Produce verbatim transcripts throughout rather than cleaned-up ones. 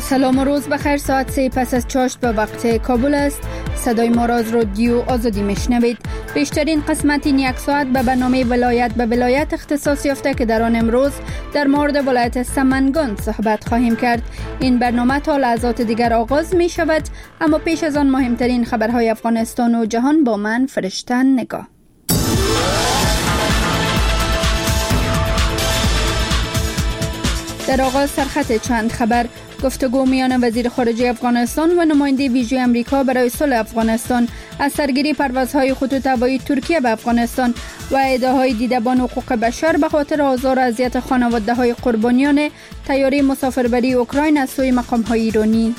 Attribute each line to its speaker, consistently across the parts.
Speaker 1: سلام و روز بخیر. ساعت سه پس از چاشت به وقت کابل است. صدای ما را از رادیو آزادی میشنوید. بیشترین قسمت این یک ساعت به برنامه ولایت به ولایت اختصاص یافته که در آن امروز در مورد ولایت سمنگان صحبت خواهیم کرد. این برنامه تا لحظات دیگر آغاز می شود، اما پیش از آن مهمترین خبرهای افغانستان و جهان با من فرشته نگاه. در آغاز سرخط چند خبر. گفتگو میان وزیر خارجه افغانستان و نماینده ویژه امریکا برای صلح افغانستان، از سرگیری پروازهای خطوط هوایی ترکیه به افغانستان و ادعاهای دیدبان حقوق بشر به خاطر آزار و اذیت خانواده‌های قربانیان طیاره مسافربری اوکراین از سوی مقام‌های ایرانی.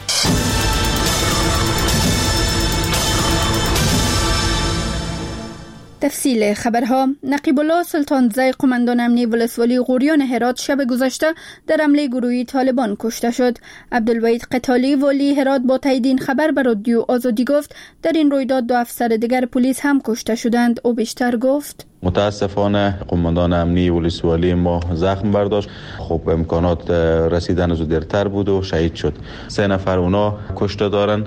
Speaker 1: تفصیل خبرها. نقیب الله سلطانزی، قماندان امنی ولسوالی غوریان هرات، شب گذشته در حمله گروهی طالبان کشته شد. عبدالوحید قتالی، والی هرات، با تایید این خبر به رادیو آزادی گفت در این رویداد دو افسر دیگر پلیس هم کشته شدند. او بیشتر گفت:
Speaker 2: متاسفانه قماندان امنی ولسوالی ما زخم برداشت. خب امکانات رسیدن از او دیرتر بود و شهید شد. سه نفر اونا کشته دارن.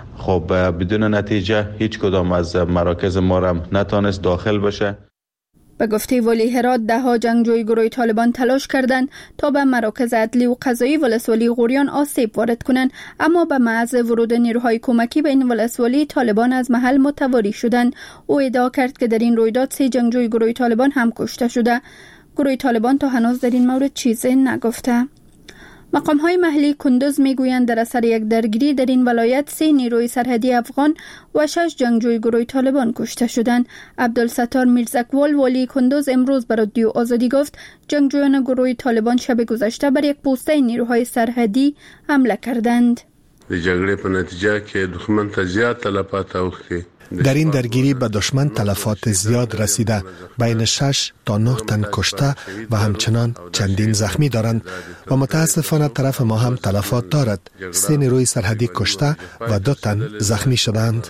Speaker 2: خب بدون نتیجه هیچ کدام از مراکز ما را نتونست داخل بشه.
Speaker 1: به گفته والی هرات، ده ها جنگجوی گروه طالبان تلاش کردند تا به مراکز عدلی و قضایی ولسوالی غوریان آسیب وارد کنند، اما به محض ورود نیروهای کمکی به این ولسوالی طالبان از محل متواری شدند. او ادعا کرد که در این رویداد سه جنگجوی گروه طالبان هم کشته شده. گروه طالبان تا هنوز در این مورد چیزی نگفته. مقام‌های محلی کندوز میگویند در اثر یک درگیری در این ولایت سه نیروی سرحدی افغان و شش جنگجوی گروه طالبان کشته شدند. عبدالستار میرزکوال، والی کندوز، امروز به رادیو آزادی گفت جنگجویان گروه طالبان شب گذشته بر یک پوسته نیروهای سرحدی حمله کردند.
Speaker 3: د جګړې په نتیجه کې دښمن ته زیات تلفات اوښتي.
Speaker 4: در این درگیری به دشمن تلفات زیاد رسیده، بین شش تا نه تن کشته و همچنان چندین زخمی دارند و متاسفانه طرف ما هم تلفات دارد. سه نیروی سرحدی کشته و دو تن زخمی شدند.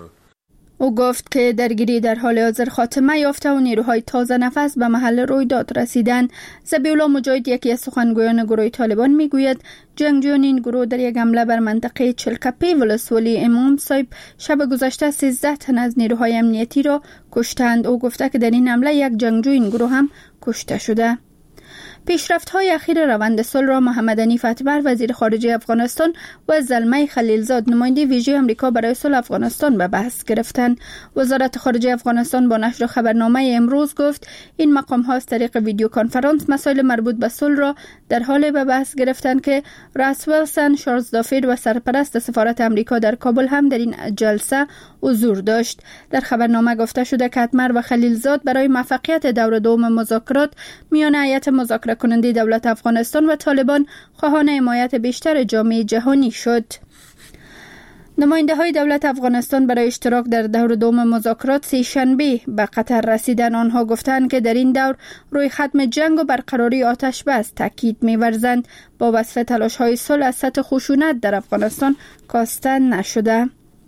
Speaker 1: او گفت که درگیری در حال حاضر خاتمه یافته و نیروهای تازه نفس به محل رویداد رسیدند. ذبیح الله مجاهد، یکی از سخنگویان گروه طالبان، میگوید جنگجویان این گروه در یک حمله بر منطقه چلکپی ولسوالی امام صاحب شب گذشته سیزده تن از نیروهای امنیتی را کشتند. او گفته که در این حمله یک جنگجوی این گروه هم کشته شده. پیشرفت‌های اخیر روند صلح را محمد حنیف اتمر، وزیر خارجه افغانستان، و زلمه خلیلزاد، نماینده ویژه امریکا برای صلح افغانستان به بحث گرفتند. وزارت خارجه افغانستان با نشر خبرنامه امروز گفت این مقام‌ها از طریق ویدیو کنفرانس مسائل مربوط به صلح را در حال به بحث گرفتند که راس ویلسون، چارلز دافید و سرپرست سفارت امریکا در کابل هم در این جلسه حضور داشت. در خبرنامه گفته شده که اتمر و خلیلزاد برای موفقیت دور دوم مذاکرات میان هیئت مذاکره کننده دولت افغانستان و طالبان خواهان حمایت بیشتر جامعه جهانی شد. نماینده های دولت افغانستان برای اشتراک در دور دوم مذاکرات سه شنبه به قطر رسیدن. آنها گفتند که در این دور روی ختم جنگ و برقراری آتش بس تاکید می‌ورزند. با وصف تلاش های صلح از سطح خشونت در افغانستان کاسته نشده.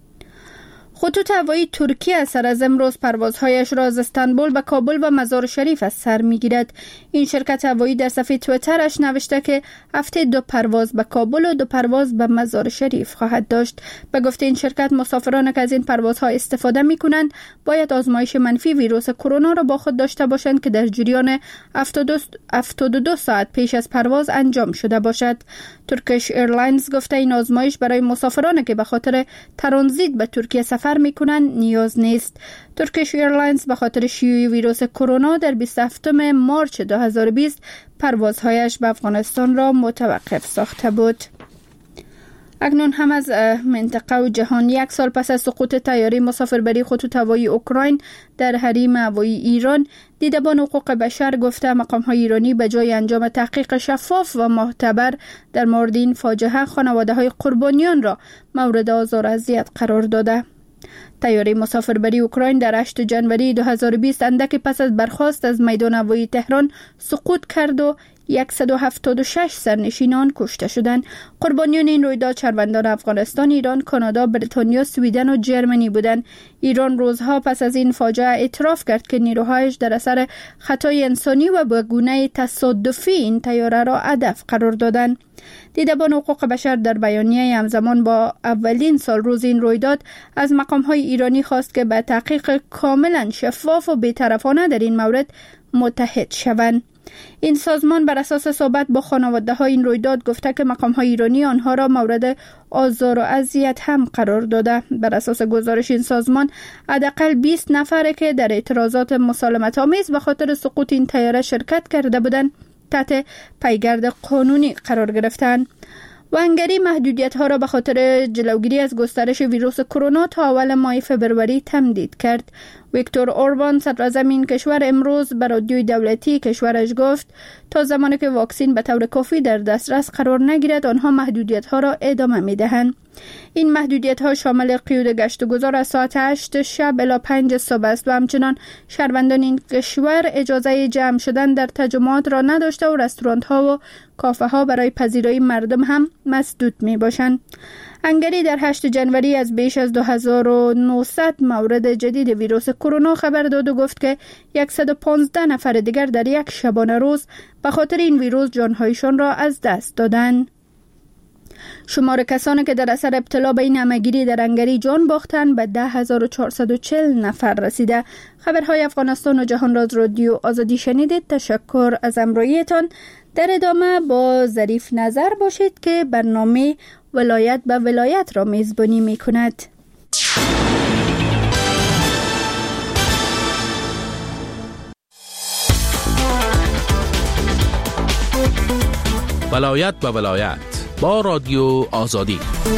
Speaker 1: خطوط هوایی ترکیه سر از امروز پروازهایش را از استانبول به کابل و مزار شریف از سر میگیرد. این شرکت هوایی در صفحه توییترش نوشته که هفته دو پرواز به کابل و دو پرواز به مزار شریف خواهد داشت. به گفته این شرکت، مسافران که از این پروازها استفاده می کنند باید آزمایش منفی ویروس کرونا را با خود داشته باشند که در جریان هفتاد و دو ساعت پیش از پرواز انجام شده باشد. ترکیش ایرلاینز گفته این آزمایش برای مسافرانی که به خاطر ترانزیت به ترکیه سفر میکنند نیاز نیست. ترکیش ایرلاینز به خاطر شیوع ویروس کرونا در بیست و هفتم مارس دو هزار و بیست پروازهایش به افغانستان را متوقف ساخته بود. اکنون هم از منطقه و جهان. یک سال پس از سقوط طیاره مسافربری خطوط هوایی اوکراین در حریم هوایی ایران، دیدبان حقوق بشر گفته مقام‌های ایرانی به جای انجام تحقیق شفاف و معتبر در مورد این فاجعه، خانواده‌های قربانیان را مورد آزار و اذیت قرار داده. طیاره مسافربری اوکراین در هشتم ژانویه دو هزار و بیست اندک پس از برخاست از میدان هوایی تهران سقوط کرد و صد و هفتاد و شش سرنشینان کشته شدند. قربانیان این رویداد شهروندان افغانستان، ایران، کانادا، بریتانیا، سویدن و جرمنی بودند. ایران روزها پس از این فاجعه اعتراف کرد که نیروهایش در اثر خطای انسانی و به گونه تصادفی این طیاره را هدف قرار دادند. دیدبان حقوق بشر در بیانیه همزمان با اولین سال روز این رویداد از مقام‌های ایرانی خواست که به تحقیق کاملا شفاف و بی‌طرفانه در این مورد متحد شوند. این سازمان بر اساس صحبت با خانواده‌های این رویداد گفته که مقام‌های ایرانی آنها را مورد آزار و اذیت هم قرار داده. بر اساس گزارش این سازمان حداقل بیست نفر که در اعتراضات مسالمت‌آمیز به خاطر سقوط این طیاره شرکت کرده بودند تحت پیگرد قانونی قرار گرفتند. و هنگری محدودیت‌ها را به خاطر جلوگیری از گسترش ویروس کرونا تا اول ماه فبروری تمدید کرد. ویکتور اوربان صدراعظم این کشور امروز به رادیوی دولتی کشورش گفت تا زمانی که واکسن به طور کافی در دسترس قرار نگیرد آنها محدودیت‌ها را ادامه می‌دهند. این محدودیت‌ها شامل قیود گشت و گذار از ساعت هشت شب الی پنج صبح است و همچنان شهروندان این کشور اجازه جمع شدن در تجمعات را نداشته و رستوران‌ها و کافه‌ها برای پذیرایی مردم هم مسدود می‌باشند. هنگری در هشتم جنوری از بیش از دو هزار و نهصد مورد جدید ویروس کرونا خبر داد و گفت که صد و پانزده نفر دیگر در یک شبانه روز به خاطر این ویروس جانهایشان را از دست دادند. شمار کسانی که در اثر ابتلا به این همه‌گیری در هنگری جان باختند به ده هزار و چهارصد و چهل نفر رسیده. خبرهای افغانستان و جهان را از رادیو آزادی شنیدید. تشکر از همراهیتان. در ادامه با ظریف نظر باشید که برنامه ولایت به ولایت را میزبانی می کند.
Speaker 5: ولایت به ولایت با رادیو آزادی.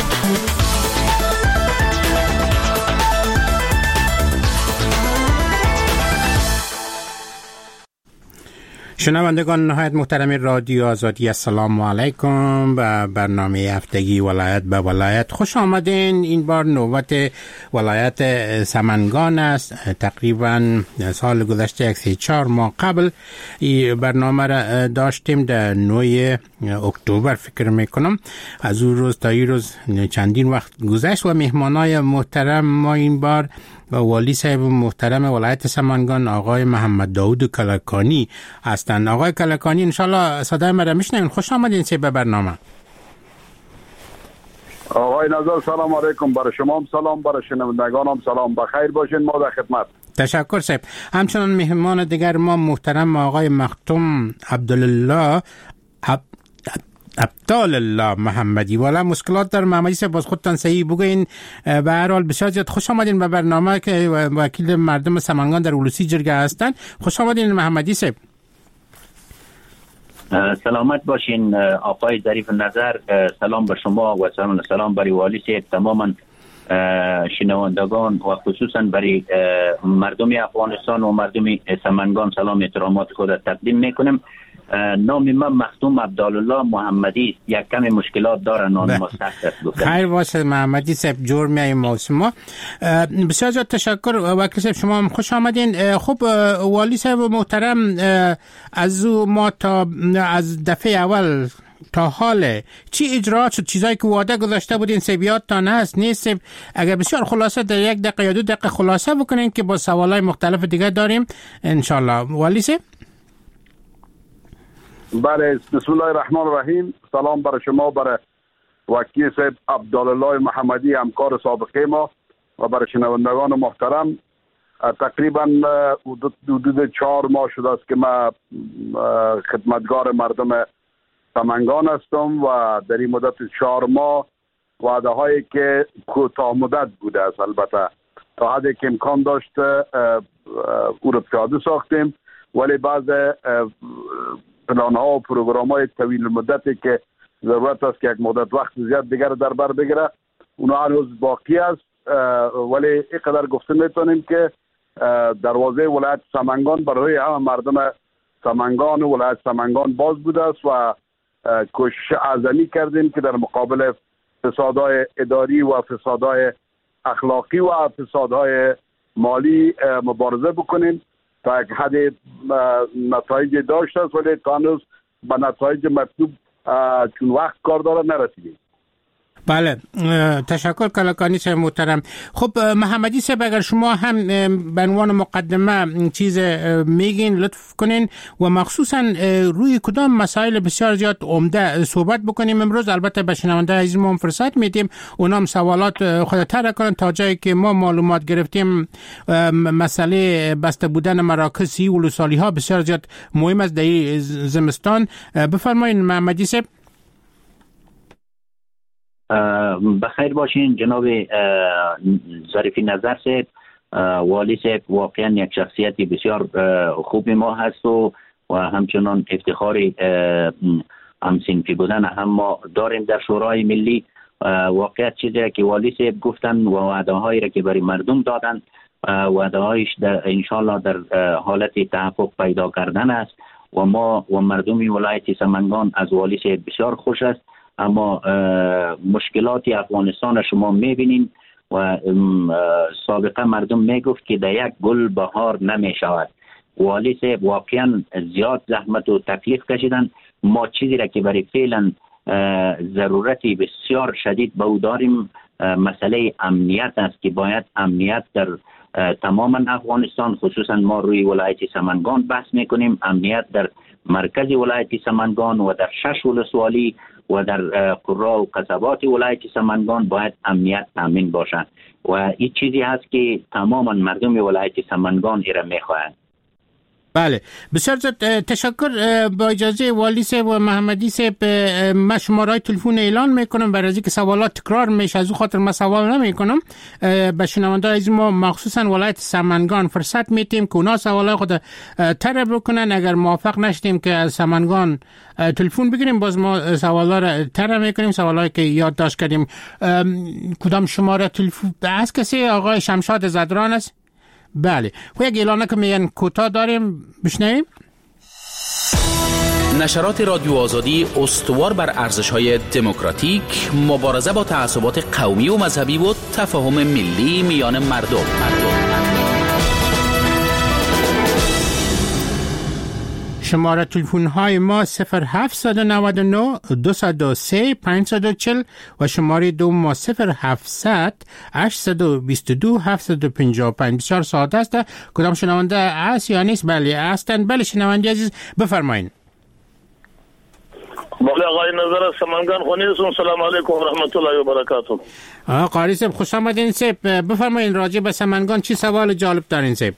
Speaker 5: شنوندگان نهایت محترم رادیو آزادی، السلام علیکم. به برنامه هفتگی ولایت به ولایت خوش آمدین. این بار نوبت ولایت سمنگان است. تقریبا سال گذشته یک سه چهار ماه قبل این برنامه را داشتیم در نهم اکتبر فکر میکنم. از اون روز تا این روز چندین وقت گذشت و مهمانای محترم ما این بار و والی صاحب محترم ولایت سمنگان آقای محمد داود کلکانی هستند. آقای کلکانی انشالله صدای من را میشنوین. خوش آمدین سه به برنامه.
Speaker 6: آقای نظر سلام علیکم. برای شما هم سلام، برای شنوندگان هم سلام. بخیر باشین، ما در خدمت.
Speaker 5: تشکر صاحب. همچنان مهمان دیگر ما محترم آقای مختوم عبدالله عب... عبدال الله محمدی. والا مشکلات در محمدی صاحب باز خودتان صحیح بگوین. به هر حال بسیار زیاد خوش آمدین به برنامه که وکیل مردم سمنگان در اولوسی جرگه هستند. خوش آمدین محمدی صاحب.
Speaker 7: سلامت باشین آقای ظریف نظر. سلام بر شما و سلام برای والی صاحب، تماما شنوندگان و خصوصا برای مردم افغانستان و مردم سمنگان سلام احترامات خود تقدیم میکنم. نام من مختوم عبدالله محمدی. یک کمی مشکلات داره نام ما سخت است.
Speaker 5: خیر باشه محمدی صاحب، جور میاییم موسما. بسیار زیاد تشکر وکیل صاحب، شما هم خوش آمدین. خب والی صاحب محترم، از ما تا از دفعه اول تا حال چی اجرات شد؟ چیزایی که وعده گذاشته بودین سبیات تا نه است نیست؟ اگر بسیار خلاصه در یک دقیقه یا دو دقیقه خلاصه بکنین که با سوالای مختلف دیگه داریم انشالله. والی صاحب.
Speaker 6: بله، بسم الله الرحمن الرحیم. سلام برای شما، برای وکیل صاحب عبدالله محمدی همکار سابقه ما و برای شنوندگان محترم. تقریبا حدود چهار ماه شده است که من خدمتگار مردم سمنگان هستم و در این مدت چهار ماه وعده هایی که کوتاه مدت بوده است، البته تا حدی که امکان داشته او را پیاده ساختیم، ولی بعض پلان ها و پروگرام های طویل مدتی که ضرورت است که یک مدت وقت زیاد دیگر در بر بگیره اونا هنوز باقی است. ولی اینقدر گفته میتونیم که دروازه ولایت سمنگان برای همه مردم سمنگان و ولایت سمنگان باز بوده است و کوشش اعظمی کردیم که در مقابل فسادهای اداری و فسادهای اخلاقی و فسادهای مالی مبارزه بکنیم. تا یک حد نتایج داشته است ولی تا هنوز به نتایج مطلوب چون وقت کار داره نرسیدیم.
Speaker 5: بله تشکر کلاکانی صاحب محترم. خب محمدی صاحب اگر شما هم به عنوان مقدمه چیز میگین لطف کنین و مخصوصا روی کدام مسائل بسیار زیاد عمده صحبت بکنیم امروز. البته به شنونده عزیز ما فرصت میدیم اونام سوالات خود طرح کنن تا جایی که ما معلومات گرفتیم. مسئله بسته بودن مراکز ولسوالی ها بسیار زیاد مهم است در زمستان. بفرمایید محمدی صاحب.
Speaker 7: بخیر باشین جناب ظریفی نظر صاحب. والی صاحب واقعا یک شخصیت بسیار خوب ما هست و و همچنان افتخار همسنفی بودن هم ما داریم در شورای ملی. واقعیت چیزی که والی صاحب گفتن و وعده هایی را که برای مردم دادن وعده هایش در انشالله در حالت تحقق پیدا کردن است و ما و مردم ولایت سمنگان از والی صاحب بسیار خوش است. اما مشکلات افغانستان شما میبینین و سابقه مردم میگفت که در یک گل بهار نمی شود. والی صاحب واقعا زیاد زحمت و تکلیف کشیدن. ما چیزی را که برای فعلا ضرورتی بسیار شدید به او داریم مسئله امنیت است که باید امنیت در تمام افغانستان خصوصا ما روی ولایت سمنگان بحث میکنیم. امنیت در مرکز ولایت سمنگان و در شش ولسوالی و در قرا و قصبات ولایت سمنگان باید امنیت تامین باشد و این چیزی هست که تماما مردم ولایت سمنگان ایره میخواهند.
Speaker 5: بله بسیار تشکر. با اجازه والی صاحب و محمدی صاحب من شماره تلفن اعلان میکنم برای اینکه سوالات تکرار میشه از او خاطر من سوال نمیکنم. به شنونده از ما مخصوصا ولایت سمنگان فرصت میتیم که اونا سوالات خود طرح بکنن. اگر موافق نشدیم که از سمنگان تلفن بگیریم باز ما سوالا را طرح میکنیم سوالایی که یادداشت کردیم. کدام شماره تلفن از کسی آقای شمشاد زدران است؟ بله خب یک اعلانه که میگن کوتاه داریم بشنویم.
Speaker 8: نشرات رادیو آزادی استوار بر ارزش‌های دموکراتیک، مبارزه با تعصبات قومی و مذهبی و تفاهم ملی میان مردم.
Speaker 5: شماره تلفن های ما صفر هفت نه نه دو صفر سه پنج چهار صفر و شماره دوم ما صفر هفتصد هشت دو دو هفت پنج پنج. بسیار ساده است. کدام شنونده است یا نیست؟ بله هستند. بله شنونده عزیز بفرمایید.
Speaker 9: بله آقای نظر سمنگان خونیتون. سلام علیکم و رحمت الله و برکاته.
Speaker 5: آقا قاری صاحب خوش آمدین صاحب. بفرمایید راجع به سمنگان چی سوال جالب دارین صاحب؟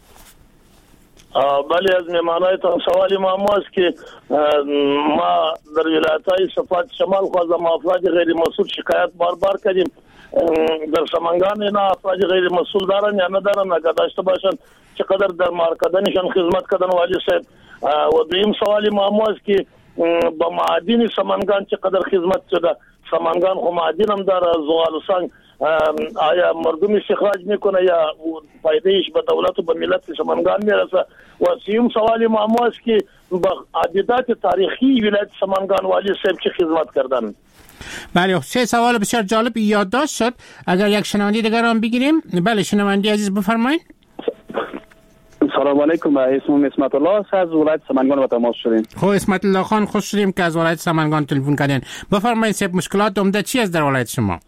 Speaker 9: بله از مهمانایتان سوالی ما است که ما در ولایت‌های صفات شمال خواستم افراد غیر مسئول شکایت بار بار کردیم. در سمنگان اینا افراد غیر مسئول دارن یا ندارن اگر داشته باشن چقدر در مارکدنشان خدمت کردن والی صاحب. و دویم سوالی ما است که با معادن سمنگان چقدر خدمت شده. سمنگان خو معادن هم داره زغال و سنگ آیا مردم استخراج میکنه یا فایدهش به دولت و به ملت سمنگان میرسه. و سیوم سوالی ما است که با عددات تاریخی ولایت سمنگان والی صاحب چه خدمت کردن.
Speaker 5: بله سه سوال بسیار جالب یادداشت شد. اگر یک شنونده دیگر هم بگیریم. بله شنونده عزیز بفرمایید.
Speaker 10: سلام علیکم. اسمم اسمت الله است از ولایت سمنگان و تماس شدیم.
Speaker 5: خب اسمت الله خان خوش شدیم که از ولایت سمنگان تلفن کردین. بفرمایید صاحب مشکلات عمده چی است در ولایت شما؟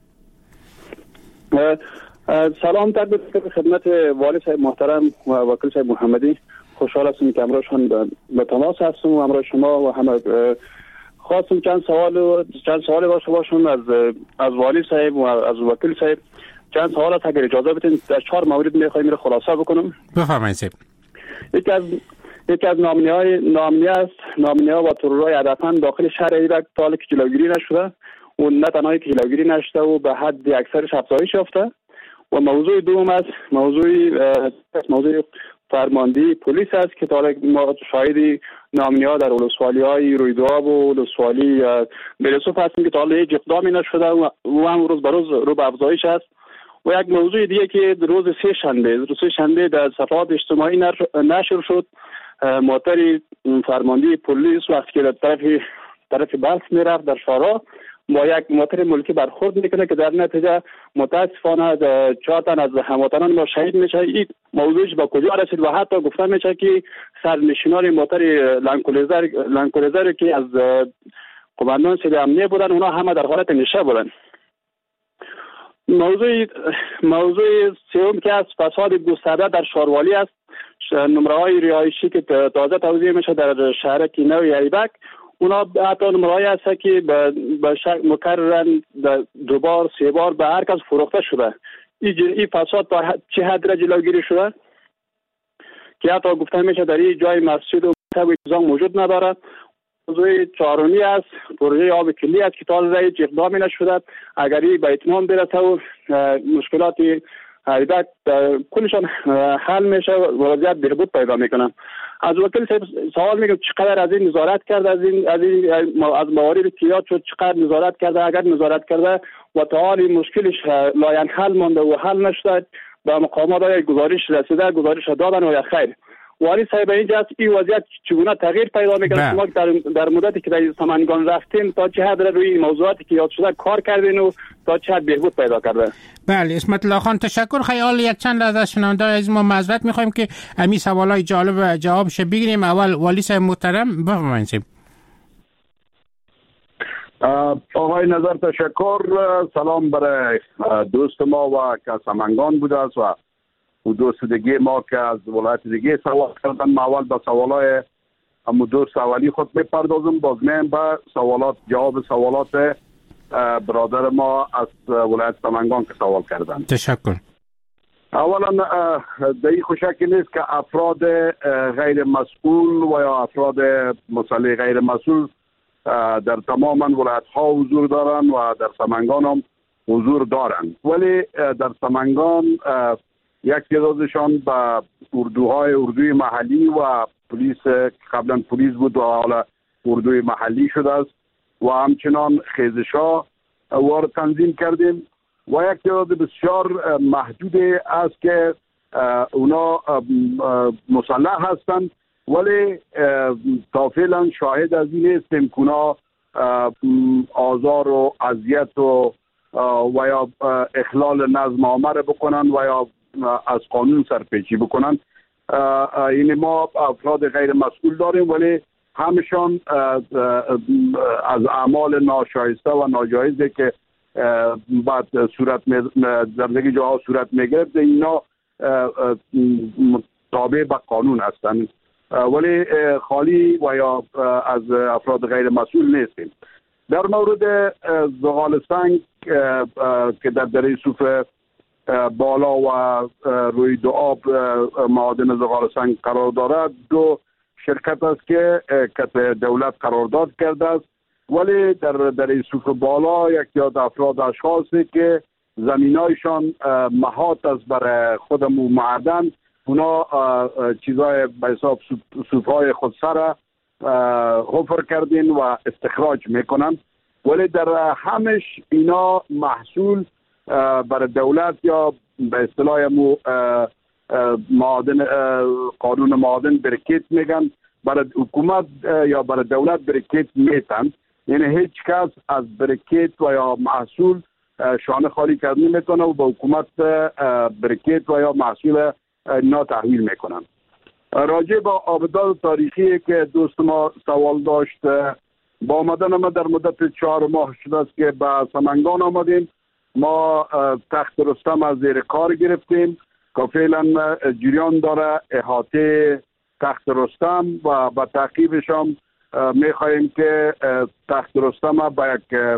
Speaker 10: سلام تقدیم خدمت والی صاحب محترم و وکیل صاحب محمدی. خوشحال هستم که امروزشان به تماس هستم و امروز شما و همه خواستم چند سوال چند سوال داشته باشم از از والی صاحب و از وکیل صاحب. چند سوال هست اگر اجازه بدین در چهار مورد میخوایم میره خلاصه بکنم.
Speaker 5: بفرمایید صاحب.
Speaker 10: یکی از یکی از نامنی‌های نامنی است. نامنی‌ها و ترورهای هدفمند داخل شهر ایران تا حالا که جلوگیری نشده و نه تنها که جلوگیری نشده و به حد اکثرش افزایش یافته. و موضوع دوم است موضوع موضوع فرماندهی پلیس است که تا حالا ما شاهد نامنی‌ها در ولسوالی‌های رویداد و ولسوالی بلسوف هستیم که تا حالا هیچ اقدامی نشده و هم روز به روز رو به افزایش است. و یک موضوع دیگه که روز سه شنبه روز سه شنبه در صفحات اجتماعی نشر شد موتر فرماندهی پلیس وقتی که در طرف طرف بلخ میرفت در شارع با یک موتر ملکی برخورد میکنه که در نتیجه متاسفانه چهار تن از هموطنان ما شهید میشه. این موضوعش با کجا رسید و حتی گفته میشه که سرنشینان موتر لانکولیزر لانکولیزر که از قماندان سید امنیه بودن اونا همه در حالت نشه بودن. موضوع موضوع سوم که از فساد گسترده در شاروالی است، نمره های رهایشی که تازه توزیع میشه در شهر کینو و ایبک، اونا حتی نمره‌ای هست که به شکل مکررن دو بار سه بار به هر کس فروخته شده. این فساد تا چه حد را جلوگیری شده که حتی گفته میشه در این جای مسجد و نظام موجود نداره. موضوع چهارمی است پروژه آب کلی است که تا حالا هیچ اقدامی نشده. اگر این به اتمام برسه و مشکلات ایبک کلشان حل میشه و وضعیت بهبود پیدا میکنن. از وکیل صاحب سوال میگم چقدر از این نظارت کرده، از این از این از مواردی که یاد شد چقدر نظارت کرده؟ اگر نظارت کرده و تا حال مشکلش لاینحل مانده و حل نشده به مقامات های گزارش رسیده، گزارش دادن و یا خیر. والی صاحب اینجا است این وضعیت چگونه تغییر پیدا میکنه؟ شما در در مدتی که در سمنگان رفتین تا چه حد روی موضوعاتی که یاد شده کار کردین و تا چه حد بهبود پیدا کرده؟
Speaker 5: بله اسمت الله خان تشکر. خیال یک چند لحظه از شنونده از ما معذرت میخوایم که امی سوالای جالب و جوابش بگیریم. اول والی صاحب محترم بفرمایید.
Speaker 6: آقای نظر تشکر. سلام برای دوست ما و که سمنگان بوده است و و دوست دیگه ما که از ولایت دیگه سوال کردن. ما اول به سوالای همون دو سوالی خود میپردازم، باز میم به سوالات جواب سوالات برادر ما از ولایت سمنگان که سوال کردن.
Speaker 5: تشکر.
Speaker 6: اولا دایی خوشکی نیست که افراد غیر مسئول و یا افراد مسئله غیر مسئول در تمام ولایت ها حضور دارن و در سمنگان هم حضور دارن، ولی در سمنگان یک تعدادشان به اردوهای اردوی محلی و پلیس قبلا پلیس بود و حالا اردوی محلی شده است و همچنان خیزش‌ها وارد تنظیم کردیم و یک تعداد بسیار محدود است که اونا مسلح هستند، ولی تا فعلا شاهد از این نیستیم که اونا آزار و اذیت و و یا اخلال نظم عامه بکنن و یا از قانون سرپیچی بکنن. این ما افراد غیر مسئول داریم ولی همشان از اعمال ناشایسته و ناجایزی که بعد صورت در دیگه جاها صورت میگرفت اینا تابع به قانون هستند، ولی خالی و یا از افراد غیر مسئول نیستیم. در مورد زغال سنگ که در دره سوف بالا و روی دو آب معادن زغال سنگ قرار دارد، دو شرکت است که که دولت قرارداد کرده است، ولی در دره سوف بالا یک یاد افراد اشخاصی که زمینایشان محاط است برای خودمون معدن، اونا چیزای به حساب سوفهای خود سر حفر کردین و استخراج میکنن، ولی در همش اینا محصول برای دولت یا به اصطلاح مو معادن قانون معادن برکیت میگن، برای حکومت یا برای دولت برکیت میتن، یعنی هیچ کس از برکیت و یا محصول شانه خالی کردن نمیتونه و به حکومت برکیت و یا محصول اینا تحویل میکنن. راجع به آبدار تاریخی که دوست ما سوال داشت، با آمدن ما در مدت چهار ماه شده است که به سمنگان آمدیم. ما تخت رستم از زیر کار گرفتیم که فعلا جریان داره احاطه تخت رستم و با تعقیبش هم میخواهیم که تخت رستم به یک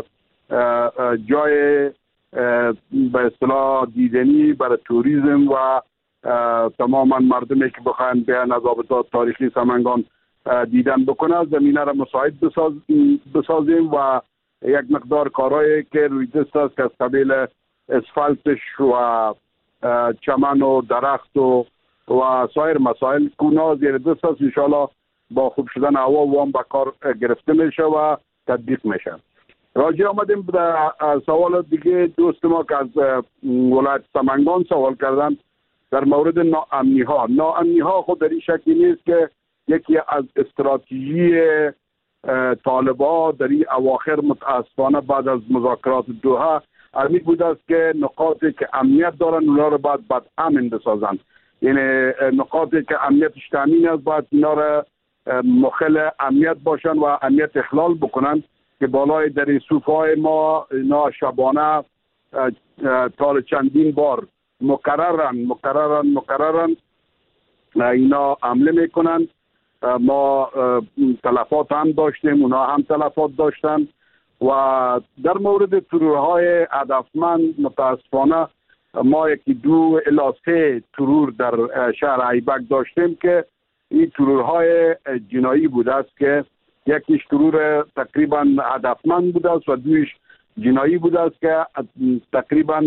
Speaker 6: جای به اصطلاح دیدنی برای توریسم و تماما مردمی که بخواهند بیان از آبدات تاریخی سمنگان دیدن بکنه زمینه را مساعد بساز بسازیم و یک مقدار کارهایی که روی دست است که از قبیل اسفالتش و چمن و درخت و و سایر مسائل کونا زیر دست است، انشاءالله با خوب شدن هوا و هم با کار گرفته میشه و تطبیق میشه. راجع آمدیم به سوال دیگه دوست ما که از ولایت سمنگان سوال کردن در مورد ناامنی ها. ناامنی ها خود در این شکلی نیست که یکی از استراتژی طالبان در این اواخر متاسفانه بعد از مذاکرات دوحه امی بود است که نقاطی که امنیت دارن اونا رو باید بعد امن بسازن. یعنی نقاطی که امنیتش تامین است باید اینا رو مخل امنیت باشن و امنیت اخلال بکنن که بالای در صوفای ما اینا شبانه تا چندین بار مکررن مکررن مکررن اینا حمله میکنن. ما تلفات هم داشتیم، اونا هم تلفات داشتن و در مورد ترورهای هدفمند متاسفانه ما یکی دو الی سه ترور در شهر ایبک داشتیم که این ترورهای جنایی بوده است که یکیش ترور تقریبا هدفمند بوده است و دویش جنایی بوده است که تقریبا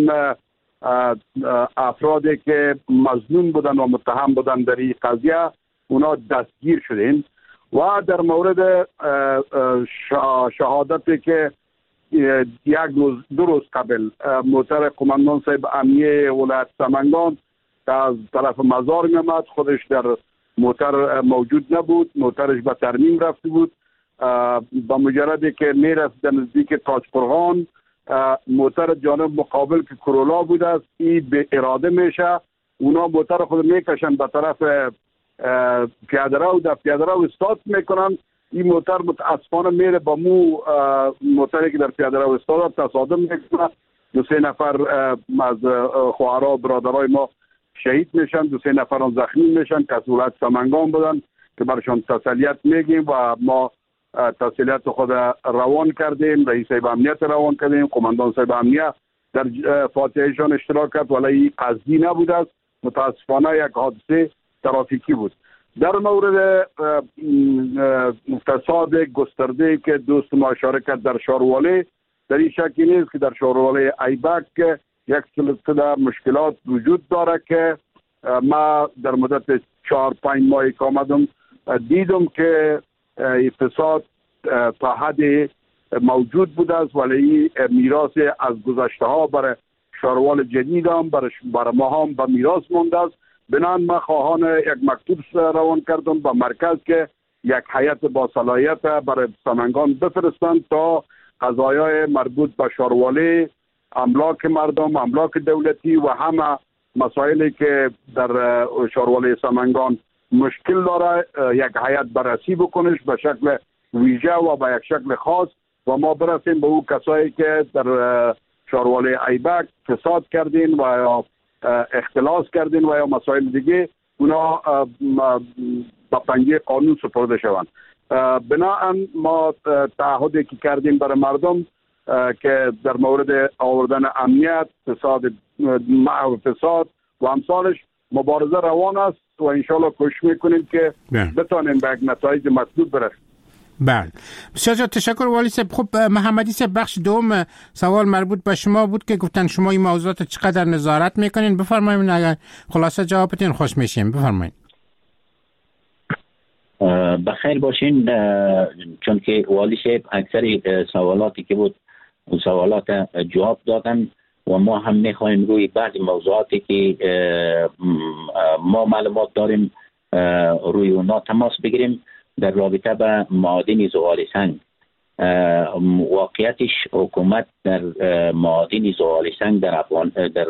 Speaker 6: افرادی که مظنون بودن و متهم بودن در این قضیه اونا دستگیر شدین. و در مورد شهادتی که یک روز دو روز قبل موتر قماندان صاحب امنیه ولایت سمنگان که از طرف مزار میامد، خودش در موتر موجود نبود، موترش به ترمیم رفته بود. با مجردی که میرفت در نزدیک تاجپرهان موتر جانب مقابل که کرولا بود است، این به اراده میشه اونا موتر خود میکشن به طرف پیاده‌رو، در پیاده‌رو استاد میکنن. این موتر متاسفانه میره با مو موتری که در پیاده‌رو استاد تصادم میکنه. دو سه نفر از خواهرها و برادرای ما شهید میشن، دو سه نفر هم زخمی میشن که از ولایت سمنگان بودن که برشان تسلیت میگیم و ما تسلیت خود روان کردیم، رئیس صاحب امنیت روان کردیم، قماندان صاحب امنیت در فاتحهشان اشتراک کرد، ولی قصدی نبود است، متاسفانه یک حادثه ترافیکی بود. در مورد فساد گسترده که دوست ما اشاره کرد در شارواله، در این شکی نیست که در شارواله ایبک یک سلسله مشکلات وجود داره که ما در مدت چهار پنج ماهی که آمدم دیدم که فساد تا حد موجود بود است، ولی میراث از گذشته ها برای شاروال جدید هم برای بر ما هم به میراث مونده است. بنان ما خواهان یک مکتوب روان کردم به مرکز که یک هیئت با صلاحیت برای سمنگان بفرستند تا قضایای مربوط به شارواله، املاک مردم، املاک دولتی و همه مسائلی که در شارواله سمنگان مشکل داره یک هیئت بررسی بکنش به شکل ویژه و به یک شکل خاص و ما برسیم به او کسایی که در شارواله ایبک فساد کردین و اختلاس کردین و یا مسائل دیگه، اونا با پنجه قانون سپرده شوند. بنابراین ما تعهدی که کردیم برای مردم که در مورد آوردن امنیت، فساد معو فساد و امثالش مبارزه روان است و انشالله کوشش میکنیم که بتانیم به یک نتایج مطلوب برسیم.
Speaker 5: بله، بسیار زیاد تشکر والی صاحب. خب محمدی صاحب، بخش دوم سوال مربوط به شما بود که گفتن شما این موضوعات چقدر نظارت میکنین. بفرمایید، اگر خلاصه جوابتون خوش میشیم بفرمایید.
Speaker 7: بخیر باشین. چون که والی صاحب اکثر سوالاتی که بود سوالات جواب دادن و ما هم میخوایم روی بعضی موضوعاتی که ما معلومات داریم روی اونا تماس بگیریم. در رابطه با معادن زغال سنگ، واقعیتش حکومت در معادن زغال سنگ در افغان در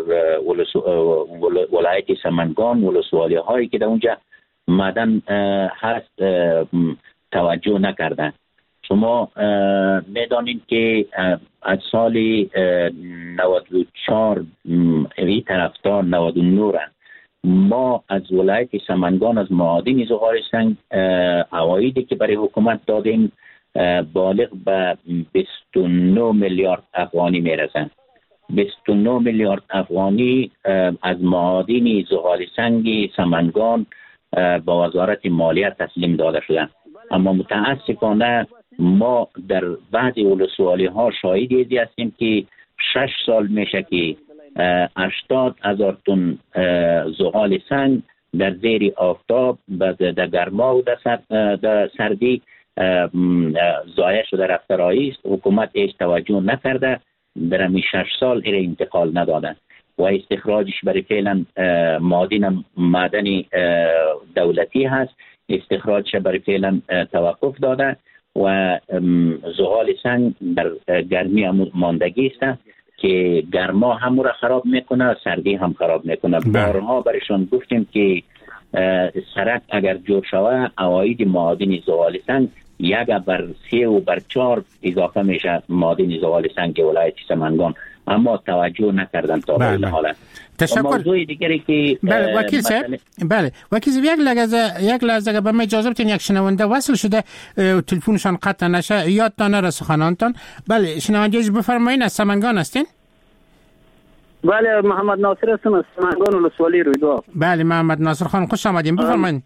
Speaker 7: ولایت سمنگان ولسوالی هایی که در اونجا معدن هست توجه نکردن. شما میدانید که از سال نود و چهار این طرفدار نود و نه ما از ولایت سمنگان از معادن زغال سنگ عوایدی که برای حکومت دادیم بالغ به بیست و نه میلیارد افغانی میرسند. بیست و نه میلیارد افغانی از معادن زغال سنگ سمنگان با وزارت مالیه تسلیم داده شدند. اما متاسفانه ما در بعضی ولسوالی ها شاهدی هستیم که شش سال میشه که هشتاد هزار تن زغال سنگ در زیر آفتاب در گرما و در سردی ضایع شده رفته رایست. حکومت ایش توجه نکرده، در همین شش سال ایره انتقال نداده و استخراجش برای فعلا معادن معدن دولتی هست، استخراجش برای فعلا توقف داده و زغال سنگ در گرمی ماندگی است که گرما هم را خراب میکنه، سردی هم خراب میکنه. بارها برشان گفتیم که سرک اگر جور شود عواید معادن زغال سنگ یک بر سه و بر چهار اضافه میشه معادن زغال سنگ ولایت سمنگان، اما توجه نکردن تا به این حالت.
Speaker 5: تشکر.
Speaker 7: موضوع دیگری که
Speaker 5: بله وکیل صاحب، بله وکیل صاحب یک لحظه یک لحظه به من اجازه بدین، یک شنونده وصل شده تلفنشان قطع نشه، یادتان نره سخنانتان. بله شنونده بفرمایید، از سمنگان هستین؟
Speaker 10: بله محمد ناصر هستم از سمنگان ولسوالی رویداد.
Speaker 5: بله محمد ناصر خان خوش آمدین، بفرمایید.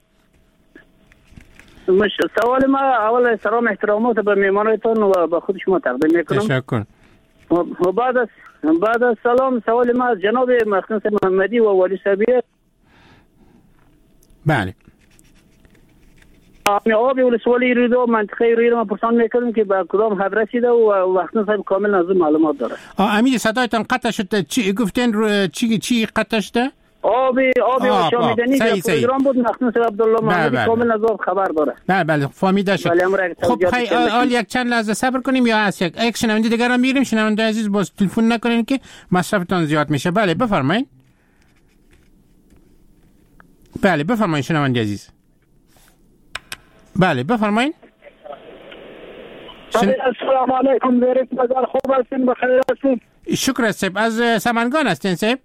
Speaker 10: مش سوال ما اول سلام احترامات به میهمانتان و به خود شما تقدیم میکنم.
Speaker 5: تشکر.
Speaker 10: و بعد از بعد از سلام سوال ما از جناب مخنوس محمدی و والی صاحبیه.
Speaker 5: بله.
Speaker 10: آبی ولسوالی رویداد منطقه رویداد ما پرسان میکنیم که به کدام حد رسیده و مخنوس صاحب کامل از معلومات داره.
Speaker 5: آ امید صدایتان قطع شد، چی گفتین رو چی چی قطع شده؟
Speaker 10: آبی آبی و شامیدنی در پروگرام بود، مخنوس عبدالله محمدی کامل از آب خبر داره.
Speaker 5: بله بله فهمیده شد. خب خیلی آل یک چند لحظه صبر کنیم یا از یک یک شنونده دیگر هم میگیریم. شنونده عزیز باز تلفن نکنین که مصرفتان زیاد میشه. بله بفرمایید. بله بفرمایید شنونده عزیز. بله بفرمایید.
Speaker 11: شن... السلام علیکم، زیرت مزار خوب هستین، بخیر هستین؟
Speaker 5: شکر است. از سمنگان هستین صاحب؟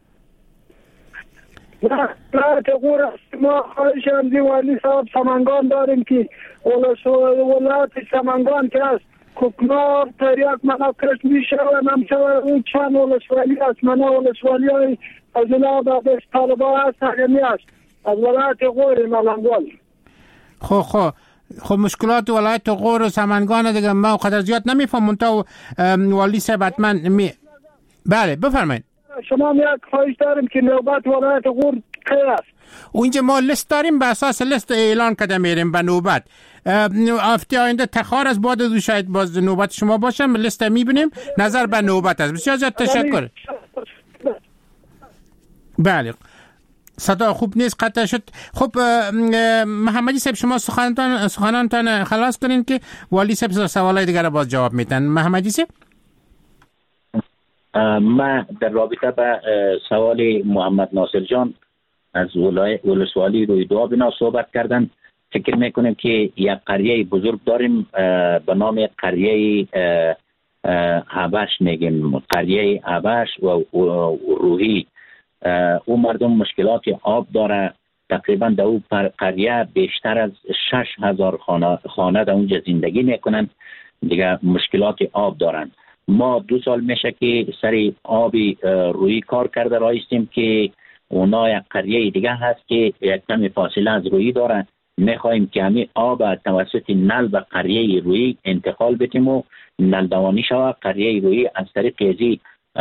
Speaker 11: نه نه تقور ما خواهشم دیوالی صاحب سمنگان داریم که ولایت سمنگان که است کوکنار تریاک مناکرش میشه و نمشه اون چند ولسوالی است. منه ولسوالی های از اینا به طالبا هست همی است از ولایت غور ملنگال.
Speaker 5: خب خب خب مشکلات ولایت غور و سمنگان دیگه ما قدر زیاد نمیفهمون تا والی صاحب حتما می... بله بفرمایید.
Speaker 11: شما یک خواهش داریم که نوبت ولایت غور کی است؟
Speaker 5: اونجا ما لیست داریم، به اساس لیست اعلان کرده میریم به نوبت. هفته آینده تخار از بعد دو شاید باز نوبت شما باشه، لیست میبینیم نظر به نوبت است. بسیار زیاد تشکر. بله صدا خوب نیست قطع شد. خب محمدی صاحب شما سخنانتان سخنانتان خلاص کنین که والی صاحب سوالای دیگر باز جواب میدن. محمدی صاحب
Speaker 7: ما در رابطه با سوال محمد ناصر جان از ولسوالی رویداد بنا صحبت کردن، فکر میکنیم که یک قریه بزرگ داریم به نام قریه عبش، میگیم قریه عبش و روحی. او مردم مشکلات آب داره، تقریبا در او قریه بیشتر از شش هزار خانه خانه در اونجا زندگی میکنن، دیگه مشکلات آب دارن. ما دو سال میشه که سری آبی روی کار کرده رایستیم که اونا یک قریه دیگه هست که یک کمی فاصله از روی داره. میخواهیم که همین آب توسط نل به قریه روی انتقال بدیم و نل دوانی شود، قریه روی از طریق ازی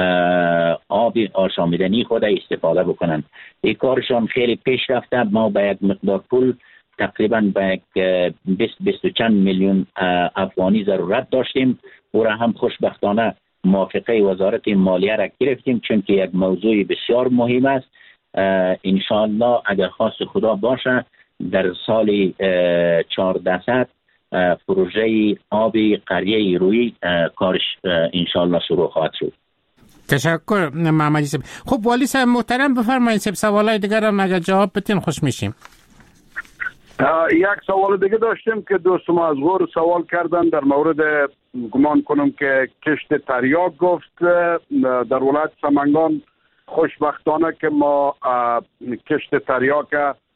Speaker 7: آب آشامیدنی خود استفاده بکنن. این کارشان خیلی پیش رفته. ما با یک مقدار پول تقریبا با یک بیست بیست و چند میلیون افغانی ضرورت داشتیم. او را هم خوشبختانه موافقه وزارت مالیه را گرفتیم، چون که یک موضوع بسیار مهم است. انشاءالله اگر خواست خدا باشه در سال چهاردهصد پروژه آبی قریه روی کارش انشاءالله شروع خواهد شد.
Speaker 5: تشکر محمدی صاحب. خب والی صاحب محترم بفرمایید، صاحب سوالای دیگر هم اگر جواب بدین خوش میشیم.
Speaker 6: یک سوال دیگه داشتیم که دوست ما از غور سوال کردن در مورد، گمان کنم که کشت تریاک گفت در ولایت سمنگان. خوشبختانه که ما کشت تریاک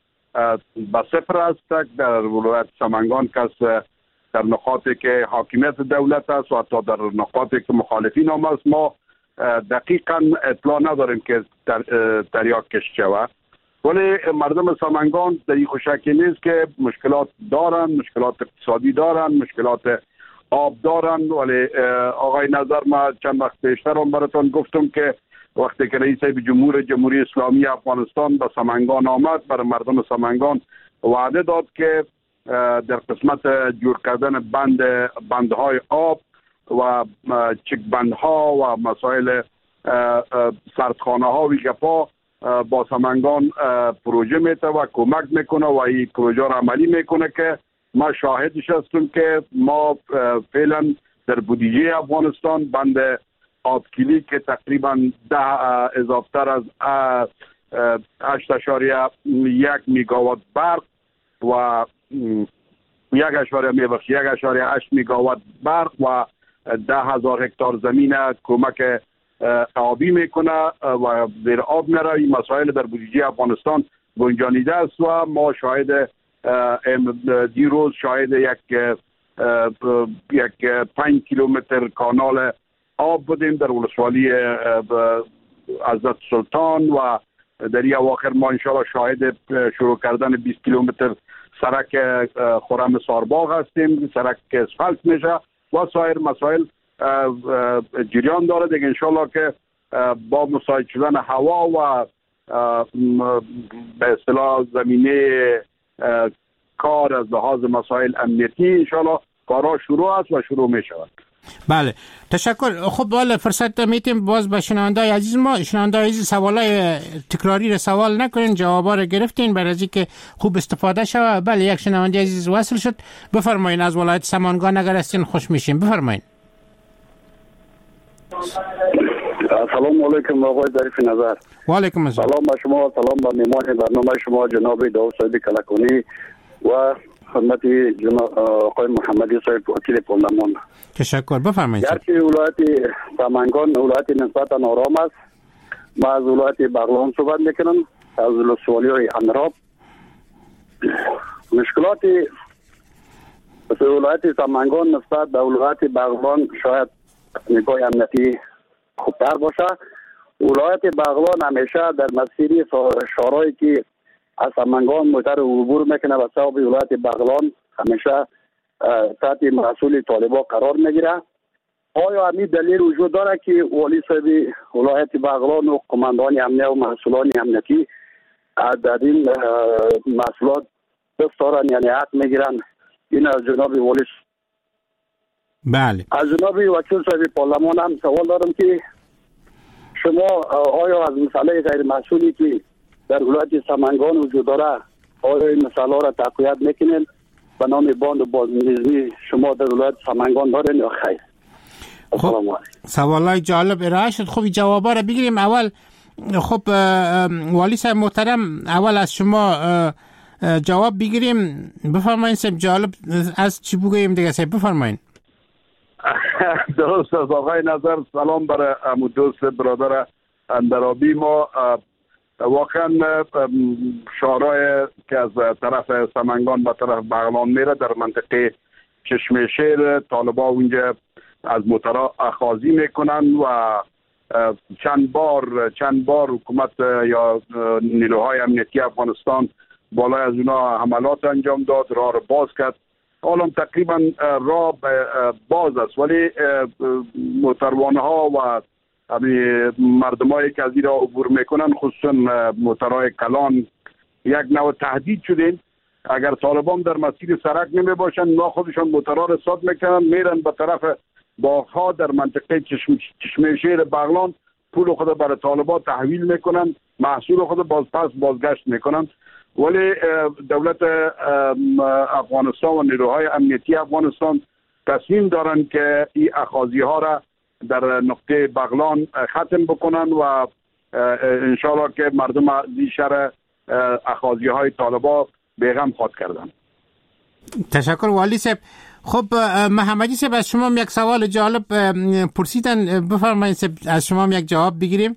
Speaker 6: به صفر است در ولایت سمنگان، کس در نقاطی که حاکمیت دولت است و حتی در نقاطی که مخالفین هم است ما دقیقا اطلاع نداریم که تریاک کشت شود. ولی مردم سمنگان در این خوشکی نیست که مشکلات دارن، مشکلات اقتصادی دارن، مشکلات آب دارن. ولی آقای نظر ما چند وقت پیشتر هم براتون گفتم که وقتی که رئیس جمهور جمهوری اسلامی افغانستان به سمنگان آمد، برای مردم سمنگان وعده داد که در قسمت جور کردن بند بندهای آب و چک بندها و مسائل سردخانه ها و گپا با سمنگان پروژه میته و کمک میکنه و این پروژه را عملی میکنه که ما شاهدش هستیم که ما فعلا در بودجه افغانستان بند آبکیلی که تقریبا ده اضافتر از هشت اشاریه یک میگاوات برق و یک اشاریه میبخش یک اشاریه هشت میگاوات برق و ده هزار هکتار زمین کمک آبی میکنه و زیر آب میره. این مسائل در بودجه افغانستان گنجانیده است و ما شاهد دیروز شاهد یک یک پنج کیلومتر کانال آب بودیم در ولسوالی حضرت سلطان و در این اواخر ما انشاءالله شاهد شروع کردن بیست کیلومتر سرک خرم سارباغ هستیم، سرک که اسفالت میشه و سایر مسائل جریان داره دیگه. انشاءالله که با مساعد شدن هوا و به اصطلاح زمینه کار از لحاظ مسائل امنیتی انشاءالله کارها شروع است و شروع می شود.
Speaker 5: بله تشکر. خب بالا فرصت میتیم باز به شنوندای عزیز ما شنوندای عزیز سوالای تکراری را سوال نکنین، جوابا را گرفتین برای از اینکه خوب استفاده شود. بله یک شنونده عزیز وصل شد، بفرمایین. از ولایت سمنگان اگر هستین خوش میشیم، بفرمایین.
Speaker 10: سلام علیکم آقای ظریف نظر.
Speaker 5: و علیکم السلام.
Speaker 10: سلام به شما، سلام به مهمان برنامه شما جناب داوود صاحب کلکانی و خدمت جناب آقای محمدی صاحب وکیل پارلمان.
Speaker 5: تشکر، بفرمایید.
Speaker 10: گرچه ولایت سمنگان ولایت نسبتا آرام است، ما از ولایت بغلان صحبت میکنم، از ولسوالی های اندراب. مشکلات ولایت سمنگان نسبت به ولایت بغلان شاید نگاه امنیتی خوبتر باشه. ولایت بغلان همیشه در مسیر شهرهایی که از سمنگان موتر عبور میکنه و صوب ولایت بغلان همیشه تحت مسئول طالبان قرار میگیره. آیا همین دلیل وجود داره که والی صاحب ولایت بغلان و قماندان امنیت و مسئولان امنیتی در این مسئولات دست دارن یعنی حق میگیرن؟ این از جناب والی.
Speaker 5: بله.
Speaker 10: از جناب وکیل صاحب پارلمان هم سوال دارم که شما آیا از مسئله غیر مسئولی که در ولایت سمنگان وجود داره آیا این مسئله را تقویت میکنین به نام باند و بازنظمی شما در ولایت سمنگان دارین یا خیر؟
Speaker 5: خب سوالای جالب ارائه شد. خب جوابا را بگیریم. اول خب والی صاحب محترم اول از شما جواب بگیریم. بفرمایید صاحب جالب از چی بگوییم دیگه صاحب بفرمایید.
Speaker 6: درست از آقای نظر. سلام برای امو دوست برادر اندرابی. ما واقعا شهرهای که از طرف سمنگان به طرف بغلان میره در منطقه چشمه شیر طالبا اونجا از موترها اخاذی میکنن و چند بار چند بار حکومت یا نیروهای امنیتی افغانستان بالای از اونا حملات انجام داد، راه رو باز کرد. حالا تقریبا راه باز است ولی موتروانه ها و مردمایی که از این راه عبور میکنن خصوصا موترهای کلان یک نوع تهدید شدین. اگر طالبان در مسیر سرک نمی باشن ما خودشان موترها رو صاد میکنن میرن به طرف باغها در منطقه چشم چشمه شیر بغلان، پول خود برای طالبان تحویل میکنن، محصول خود باز پس بازگشت میکنن. ولی دولت افغانستان و نیروهای امنیتی افغانستان تصمیم دارن که این اخاذی ها را در نقطه بغلان ختم بکنن و انشاءالله که مردم از این شر اخاذی های طالبان بیغم خود کردن.
Speaker 5: تشکر والی صاحب. خب محمدی صاحب از شما یک سوال جالب پرسیدن، بفرمایید صاحب از شما یک جواب بگیریم.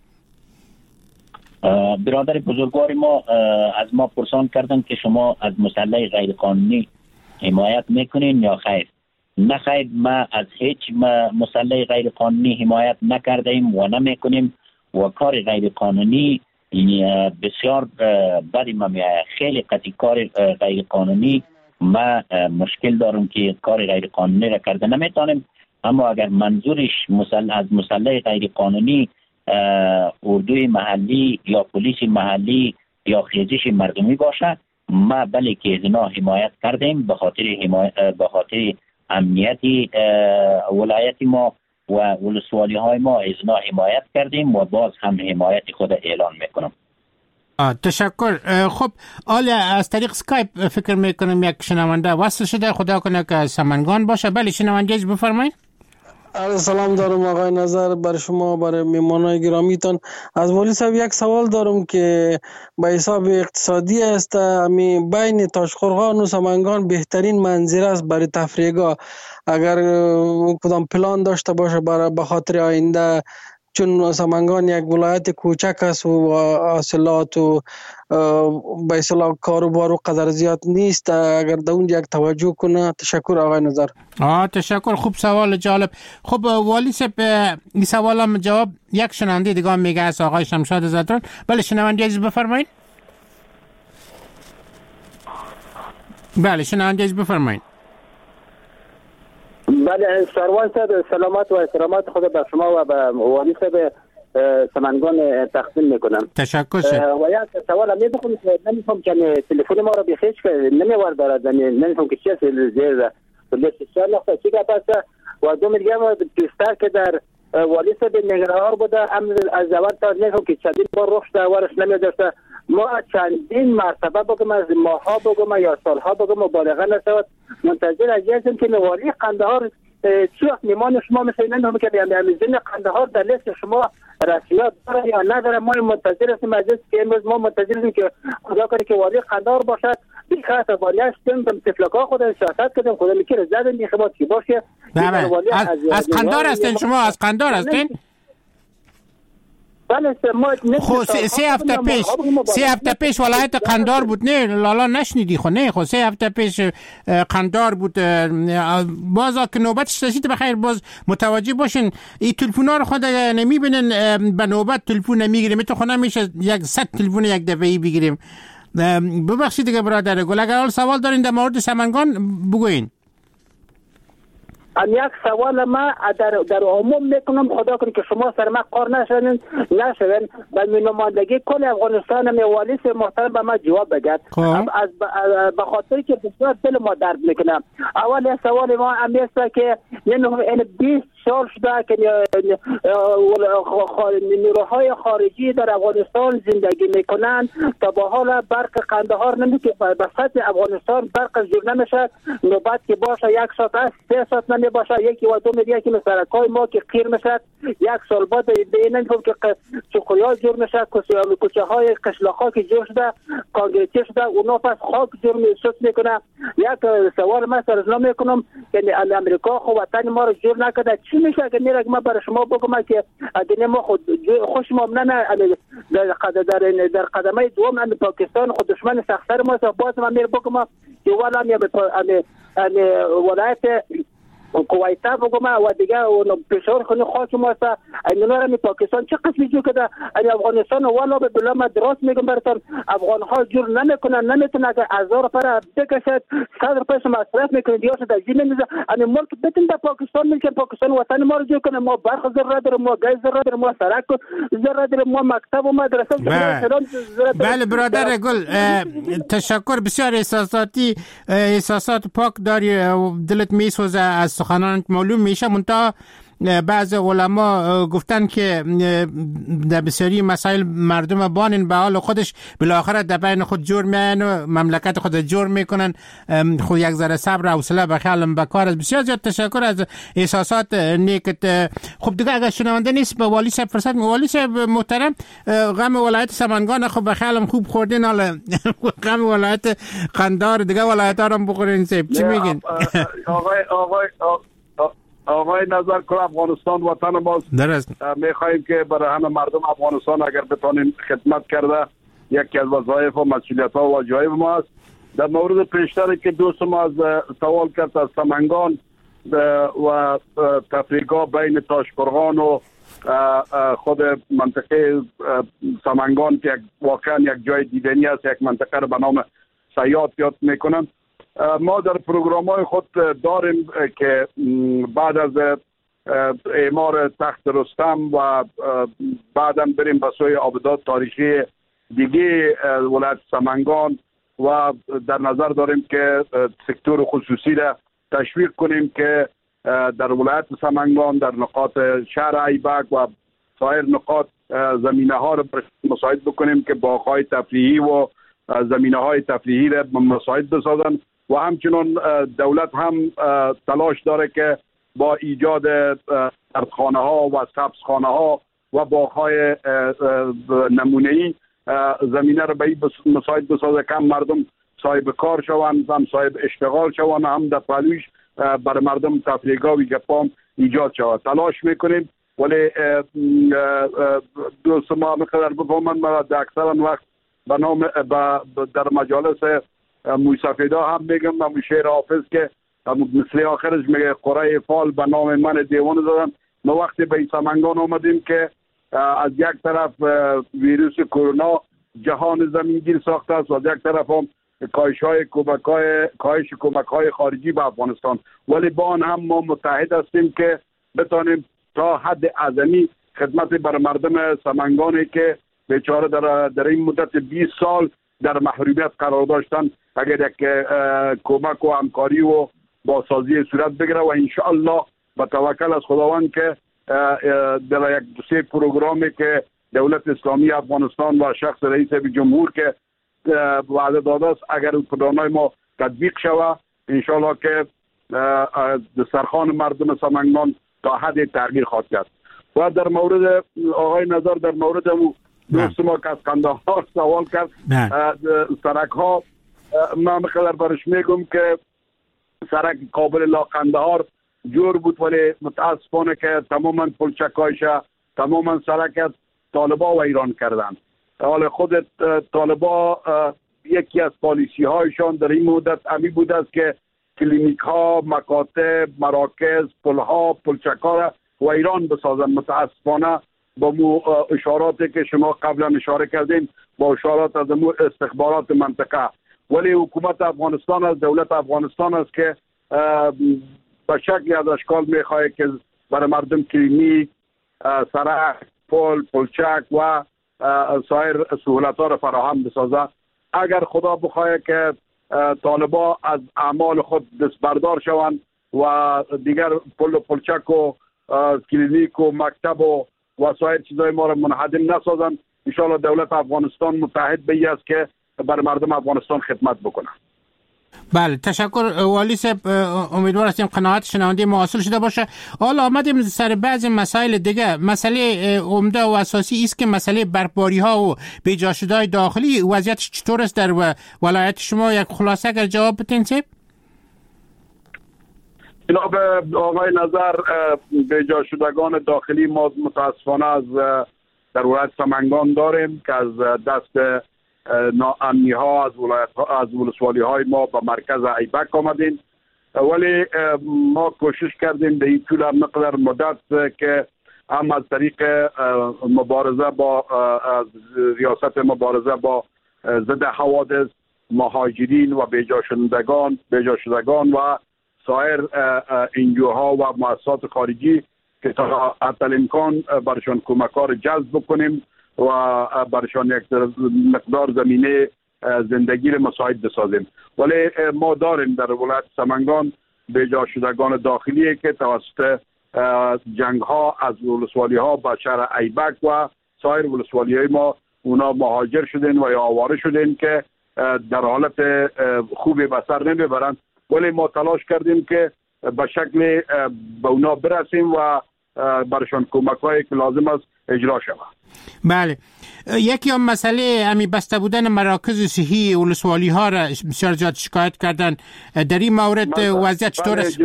Speaker 7: برادر بزرگوار ما از ما پرسان کردن که شما از مسلح غیر قانونی حمایت میکنین یا خیر؟ نه خیر، ما از هیچ مسلح غیر قانونی حمایت نکردیم و نمیکنیم و کار غیر قانونی بسیار بدی ما میآید. خیلی قطعی کار غیر قانونی ما مشکل دارم که کار غیر قانونی را کرده نمیتونیم. اما اگر منظورش مسلح از مسلح غیر قانونی اردوی محلی یا پلیس محلی یا خیزش مردمی باشه، ما بله که از اینا حمایت کردیم به خاطر به خاطر امنیتی ولایت ما و ولسوالی های ما از اینا حمایت کردیم و باز هم حمایت خود اعلان میکنم.
Speaker 5: تشکر. خب آله از طریق اسکایپ فکر میکنم یک شنونده وصل شده، خدا کنه که سمنگان باشه. بله شنونده اجازه بفرمایید.
Speaker 12: سلام دارم آقای نظر بر شما، برای میمانای گرامیتان. از والی صاحب یک سوال دارم که به حساب اقتصادی است، امی بین تاشقرغان و سمنگان بهترین منظره است برای تفریحگاه، اگر کدام پلان داشته باشه برای به خاطر آینده، چون سمنگان یک ولایت کوچک است و حاصلات و به اصطلاح کاروبار و قدر زیاد نیست، اگر در اونجا یک توجه کنه. تشکر آقای نظر.
Speaker 5: آه تشکر، خوب سوال جالب. خب والی صاحب این سوالم جواب یک شنونده دیگه میگه از آقای شمشاد زدران. بله شنونده عزیز بفرمایید. بله شنونده عزیز بفرمایید.
Speaker 13: بله سروان صاحب سلامت و احترامات خود به شما و به والی صاحب سمنگان تقدیم میکنم.
Speaker 5: تشکر شد.
Speaker 13: و یک سوال هم می‌کنم که نمی‌فهم که تلفن ما رو بخیش که نمی‌وارد دارد، نمی‌فهم که چی است زیر لیست چهار نقطه چی گپ است. و دو میگم بیشتر که در والی صاحب نگران بوده، امر از اول تا نمی‌فهم که چندین بار رفت ورش نمی‌داشته. ما چندین مرتبه بگم از ماها بگم یا سالها بگم مبالغه نشود منتظر از هستیم که والی قندهار چی وقت میمان شما مثل این هم که بیامزین قندهار در لیست شما رسمیت داره یا نداره. ما منتظر هستیم از که امروز ما منتظر هستیم که خدا کنه که والی قندهار باشد. بیخاطر والی هستیم تفلکا خود سیاست کردیم، خدا میکنه زدن بی خدمت کی باشه.
Speaker 5: از از قندهار هستین شما؟ از قندهار هستین؟ خب سه هفته پیش سه هفته پیش ولایت قندهار بود، نه لالا نشنیدی؟ خب نه خب سه هفته پیش قندهار بود. بازا که نوبتش رسید بخیر باز متوجه باشین. این تلفونا رو خود نمیبینن به نوبت تلفن نمیگیریم، تو خود نمیشه یک صد تلفن یک دفعه‌ای بگیریم. ببخشید دیگه برادر گل، اگر حال سوال دارین در مورد سمنگان بگوین.
Speaker 13: ام یک سوال ما در در عموم میکنم، خدا کنه که شما سر ما قار نشدن نشدن به نمایندگی کل افغانستان می والی صاحب محترم به ما جواب بگید. از به خاطر که بسیار دل ما درد میکنه. اول سوال ما ام است که این بیست سال شده که نیروهای خارجی در افغانستان زندگی میکنند تا به حال برق قندهار نمیشه، به سطح افغانستان برق جور نمیشه. نوبت که باشه یک ساعت است سه ساعت نمی باشه، یکی و دو میگه که سرکای ما که قیر میشه، یک سال بعد ببینن که چقویا جور میشه، کوچه های قشلاق ها که جور شده کانکریتی شده اونا پس خاک جور میسوت میکنه. یک سوال من سرزنا میکنم که امریکا خو وطن ما رو جور نکرده، چی میشه اگر نیرک ما برای شما بگم که اگر ما خود خوشم نه نه در در در قدمه دوم ان پاکستان خود دشمن سخت‌تر ما است. باز من میگم که والا می ولایت کویتا بگم و دیگه اون پشور خونه خاک ما است. اینا رو می پاکستان چه قسمی جو کده این افغانستان والا به بلا ما درست میگم براتون افغان ها جور نمیکنن، نمیتونه که هزار پر بکشد صد پیش مصرف میکنه دیگه شده زمین میز این ملک بتون در پاکستان میگه پاکستان وطن ما رو جو کنه. ما برق ضرورت داریم، ما گاز ضرورت داریم، ما سرک ضرورت داریم، ما مکتب و مدرسه ضرورت.
Speaker 5: بله برادر گل تشکر بسیار احساساتی، احساسات پاک داری، دلت میسوزه از سخنان معلوم میشه. منتها بعض علما گفتن که در بسیاری مسائل مردم بانن به حال خودش، بالاخره در بین خود جور میان و مملکت خود جور میکنن. خود یک ذره صبر و حوصله به خیالم بکار است. بسیار زیاد تشکر از احساسات نیکت. خب دیگه اگر شنونده نیست به والی صاحب فرصت. والی صاحب محترم، غم ولایت سمنگان خب به خیالم خوب خوردین، حالا غم ولایت قندهار دیگه ولایت ها رو بخورین صاحب، چی میگین؟
Speaker 6: آقای آقای آقای نظر کل افغانستان وطن ماست. میخواهیم که برای همه مردم افغانستان اگر بتانیم خدمت کرده یکی از وظایف و مسئولیت ها و واجبات ما است. در مورد پیشتر که دوست ما از سوال کرد از سمنگان و تفریقا بین تاشقرغان و خود منطقه سمنگان که واقعا یک جای دیدنی است، یک منطقه رو به نام سیاد یاد میکنن. ما در پروگرام های خود داریم که بعد از اعمار تخت رستم و بعداً بریم به سوی آبادات تاریخی دیگه ولایت سمنگان و در نظر داریم که سکتور خصوصی را تشویق کنیم که در ولایت سمنگان در نقاط شهر ایبک و سایر نقاط زمینه ها رو مساعد بکنیم که باغ‌های تفریحی و زمینه های تفریحی رو مساعد بسازن و همچنین دولت هم تلاش داره که با ایجاد سردخانه ها و سبزخانه ها و باغ‌های نمونه‌ای زمینه رو به این مساعد بسازه که مردم صاحب کار شوند، هم صاحب اشتغال شوند، هم در پلویش برای مردم تفریحگاه و گپام ایجاد شود. تلاش میکنیم ولی دوست ما مقدر بفهمند ما در اکثر وقت به نام در مجالس موسفیدا هم میگم من شعر حافظ که مثل آخرش میگه قره فال به نام من دیوان زدن. ما وقتی به سمنگان آمدیم که از یک طرف ویروس کرونا جهان زمینگیر ساخته است و از یک طرف هم کاهش های کمک های کاهش کمک های خارجی به افغانستان، ولی با آن هم ما متحد هستیم که بتانیم تا حد اعظمی خدمت بر مردم سمنگانی که بیچاره در در این مدت بیست سال در محرومیت قرار داشتن اگر یک کمک و همکاری و بازسازی صورت بگیره و ان شاء الله با توکل از خداوند که در یک دو سه پروگرامی که دولت اسلامی افغانستان و شخص رئیس جمهور که وعده داده است اگر پروگرام‌های ما تطبیق شود ان شاء الله که دسترخوان مردم سمنگان تا حد تغییر خواهد کرد. و در مورد آقای نظر در مورد دوست ما که از قندهار سوال کرد سرک ها من مقدر برش میگم که سرک قابل لا قندهار جور بود ولی متاسفانه که تماما پلچکایش تماما سرک طالبا و ایران کردند. حال خود طالبا یکی از پالیسی هایشان در این مدت امی بوده است که کلینیک ها، مکاتب، مراکز، پل ها، پلچک ها و ایران بسازن. متاسفانه با مو اشاراتی که شما قبلا اشاره کردین با اشارات از امور استخبارات منطقه، ولی حکومت افغانستان از دولت افغانستان است که به شکلی از اشکال میخواه که برای مردم کلینیک، سرک، پل، پلچک و سایر سهولت ها را فراهم بسازه. اگر خدا بخواه که طالبا از اعمال خود دست بردار شوند و دیگر پل و پلچک و کلینیک و مکتب و وسایر چیزای ما را منهدم نسازند، ان شاء الله دولت افغانستان متحد به این است که بر مردم افغانستان خدمت بکنه.
Speaker 5: بله تشکر والی صاحب، امیدوار هستیم قناعت شنونده ما حاصل شده باشه. حالا آمدیم سر بعضی مسائل دیگه. مسئله عمده و اساسی است که مسئله برپاری ها و بیجا شده‌های داخلی وضعیتش چطور است در ولایت شما؟ یک خلاصه اگر جواب بدین صاحب.
Speaker 6: جناب آقای نظر، بیجا شدگان داخلی ما متاسفانه از در ولایت سمنگان داریم که از دست ناامنی ها از ولایت ها از ولسوالی های ما به مرکز ایبک آمدیم، ولی ما کوشش کردیم به این طول مقدار مدت که هم از طریق مبارزه با ریاست مبارزه با ضد حوادث، مهاجرین و بیجا شدگان بیجا شدگان و سایر انجوها و مؤسسات خارجی که تا حتی امکان برشان کمکار جذب بکنیم و برشان یک مقدار زمینه زندگی را مساعد بسازیم. ولی ما داریم در ولایت سمنگان بیجا شدگان داخلی که توسط جنگ ها از ولسوالی ها به شهر ایبک و سایر ولسوالی های ما اونا مهاجر شدن و یا آواره شدن که در حالت خوبی به سر نمیبرند، ولی ما تلاش کردیم که به شکل به اونا برسیم و برشان کمک هایی که لازم است اجرا شود.
Speaker 5: بله، یکی هم مسئله امی بسته بودن مراکز صحی ولسوالی ها را بسیار زیاد شکایت کردن. در این مورد وضعیت چطور است؟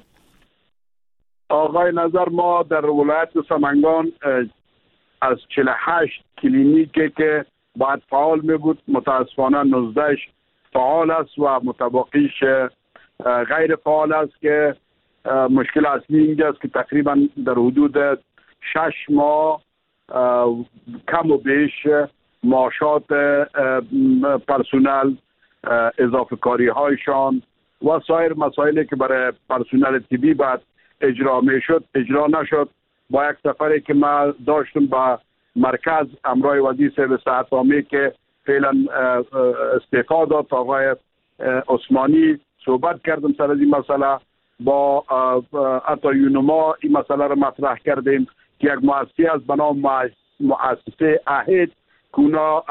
Speaker 6: آقای نظر، ما در ولایت سمنگان از چهل و هشت کلینیکی که باید فعال می بود متاسفانه نوزده فعال است و متبقیش غیر فعال است که مشکل اصلی اینجا است که تقریبا در حدود شش ماه کم و بیش معاشات پرسونل، اضافه کاری هایشان و سایر مسائلی که برای پرسونل طبی بعد اجرا می شد اجرا نشد. با یک سفری که ما داشتم با مرکز امرای وزیر صاحب صحت عامه که فعلا استعفا داد آقای عثمانی صحبت کردم سر از این مسئله. با حتی یونما این مسئله را مطرح کردیم که یک مؤسسه از به نام مؤسسه اهید که اونا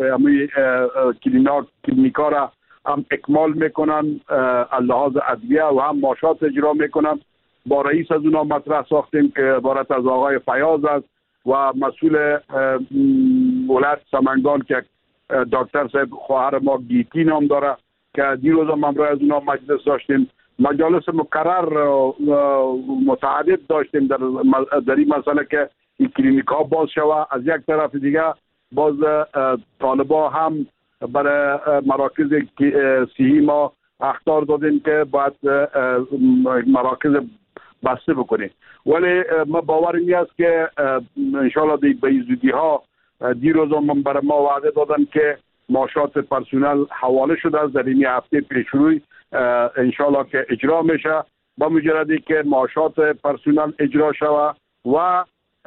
Speaker 6: کلینیکا را هم اکمال میکنن از لحاظ ادویه و هم ماشات اجرا میکنن. با رئیس از اونا مطرح ساختیم که عبارت از آقای فیاض است و مسئول ولایت سمنگان که دکتر صاحب خواهر ما گیتی نام داره که دیروز هم امروز از اونا مجلس داشتیم. مجالس مکرر متعدد داشتیم در در این مسئله که این کلینیکا باز شود. از یک طرف دیگه باز طالبا هم برای مراکز صحی ما اخطار دادیم که باید مراکز بسته بکنیم. ولی ما باور این است که انشالله به زودی ها دیروز هم برای ما وعده دادن که معاشات پرسنل حواله شده است در این هفته پیش روی انشالله که اجرا میشه. با مجردی که معاشات پرسنل اجرا شود و